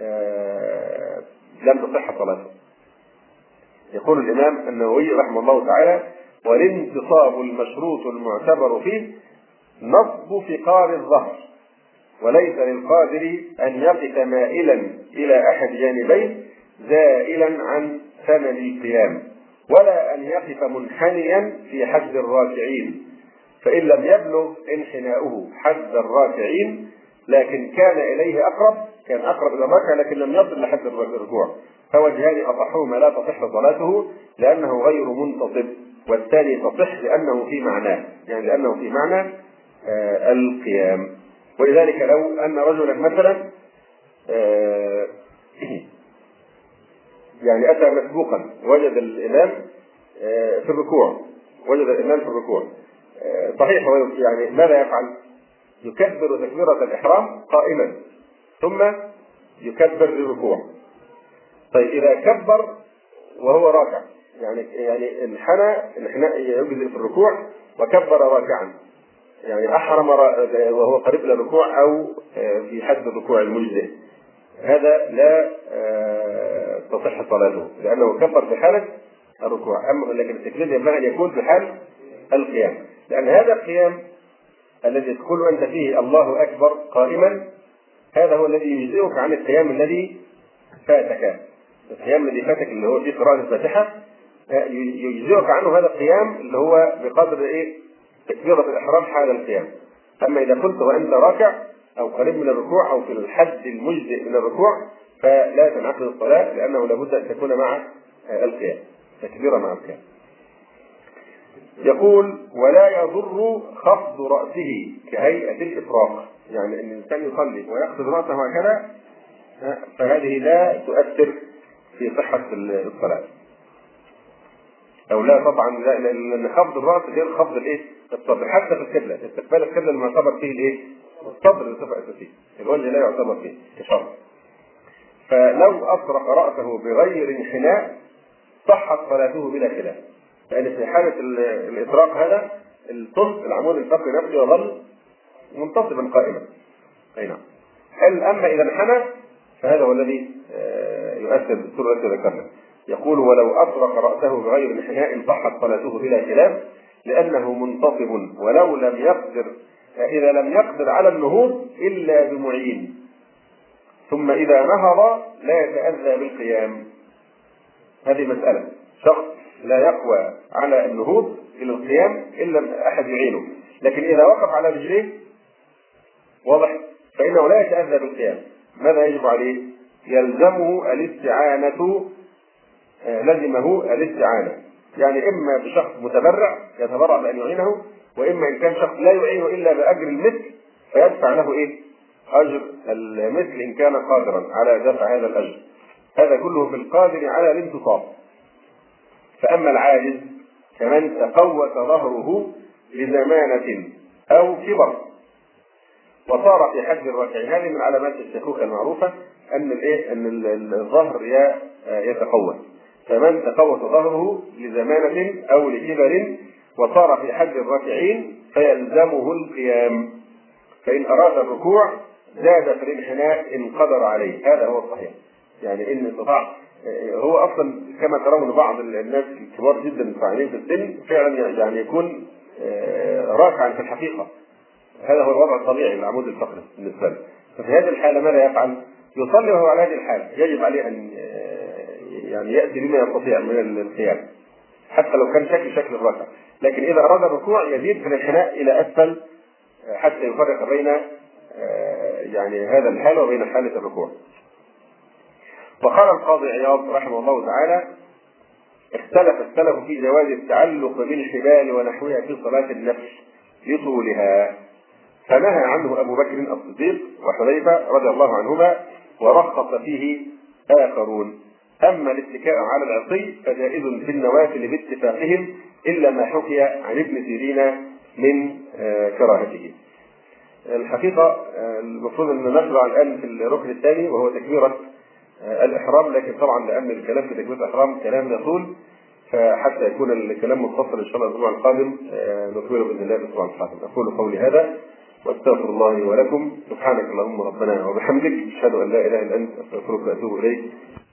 لم تصح صلاته. يقول الإمام النووي رحمه الله تعالى: والانتصاب المشروط المعتبر فيه نصب فقار الظهر، وليس للقادر أن يقف مائلا إلى أحد جانبيه زائلا عن ثمن القيام، ولا أن يقف منحنيا في حد الراكعين، فإن لم يبلغ انحناؤه حد الراكعين لكن كان إليه أقرب، كان أقرب إلى الركعة لكن لم يصل لحد الركوع، فوجهان أصحهما لا تصح صلاته لأنه غير منتصب، والثاني تصح لأنه في معناه، يعني لأنه في معنى آه القيام. ولذلك لو أن رجلا مثلا آه يعني أتى مسبوقا وجد الإمام آه في الركوع، وجد الإمام في الركوع آه صحيح، يعني ماذا يفعل؟ يكبر تكبيرة الإحرام قائما ثم يكبر للركوع. طيب إذا كبر وهو راكع، يعني يعني انحنى انحناء يجزئ في الركوع وكبر راكعا، يعني أحرم وهو قريب إلى الركوع أو في حد الركوع المجزئ، هذا لا تصح صلاته لأنه كبر في حالة الركوع. أما لكن التكبير ينبغي أن يكون في حال القيام، لأن هذا القيام الذي تقول أنت فيه الله أكبر قائما هذا هو الذي يجزئك عن القيام الذي فاتك. القيام الذي فاتك اللي هو في قراءة الفاتحة يجزئك عنه هذا القيام اللي هو بقدر إيه؟ تكبيرة الإحرام حال القيام. أما إذا كنت وأنت راكع أو قريب من الركوع أو في الحد المجزئ من الركوع فلا تنعقد الصلاة، لأنه لابد أن تكون مع القيام، تكبيرة مع القيام. يقول ولا يضر خفض رأسه كهيئة الإفراق، يعني أن الإنسان يصلي ويخفض رأسه هكذا فهذه لا تؤثر في صحة الصلاة، أو لا طبعا، لأن خفض الرأس غير خفض الإيه؟ الصدر، حتى في القبلة استقبال القبلة اللي يعتبر فيه الإيه؟ الصدر بصفة أساسية، الوجه لا يعتبر فيه كشرط. فلو أطرق رأسه بغير انحناء صحت صلاته بلا خلاف، لأن في حالة الإطراق هذا الصلب العمود الفقري نفسه يظل منتصبا قائما. أي نعم. هل أما إذا انحنى فهذا هو الذي يؤثر بالصورة التي ذكرنا. يقول ولو أطرق رأسه بغير انحناء صحت صلاته بلا خلاف لأنه منتصب، ولو لم يقدر إذا لم يقدر على النهوض إلا بمعين، ثم إذا نهض لا يتأذى بالقيام. هذه مسألة، شخص لا يقوى على النهوض إلى القيام إلا أحد يعينه، لكن إذا وقف على رجليه واضح فإنه لا يتأذى بالقيام. ماذا يجب عليه؟ يلزمه الاستعانة، لزمه الاستعانة، يعني إما بشخص متبرع يتبرع بأن يعينه، وإما إن كان شخص لا يعينه إلا بأجر المثل فيدفع له إيه؟ أجر المثل إن كان قادرا على دفع هذا الأجر. هذا كله في القادر على الانتصاب. فأما العاجز كمن تقوت ظهره لزمانة أو كبر وصار في حد الركعين، هذه من علامات الشيخوخة المعروفة أن الإيه؟ أن الظهر يتقوت. فمن تقوت ظهره لزمانة أو لكبر وصار في حد الركعين فيلزمه القيام، فإن أراد الركوع زاد في الانحناء إن قدر عليه. هذا هو الصحيح، يعني إن استطاع. هو أصلا كما ترون بعض الناس الكبار جدا الفاعلين في السن فعلا يعني يكون راكعا في الحقيقة، هذا هو الوضع الطبيعي للعمود الفقري بالنسبة له. ففي هذه الحالة ماذا يفعل؟ يصلي وهو على هذه الحالة، يجب عليه أن يعني يأتي بما يستطيع من القيام حتى لو كان شكل شكل الركعة، لكن إذا أراد الركوع يزيد في الانحناء إلى أسفل حتى يفرق بين يعني هذا الحالة وبين حالة الركوع. وقال القاضي عياض رحمه الله تعالى اختلف السلف في جواز التعلق بالحبال ونحوها في صلاة النفل لطولها، فنهى عنه أبو بكر الصديق وحذيفة رضي الله عنهما ورخص فيه آخرون. أما الاتكاء على العصي فجائز في النوافل باتفاقهم إلا ما حكي عن ابن سيرين من كراهته. الحقيقة المفروض أن نشرع الآن في الركن الثاني وهو تكبيرة الإحرام، لكن طبعا لأن الكلام في تكبيرة الإحرام كلام يطول فحتى يكون الكلام مفصل إن شاء الله الأسبوع القادم نكمله بإذن الله الأسبوع القادم. أقول قولي هذا واستغفر الله لي ولكم. سبحانك اللهم ربنا وبحمدك أشهد أن لا إله إلا أنت أستغفرك وأتوب إليك.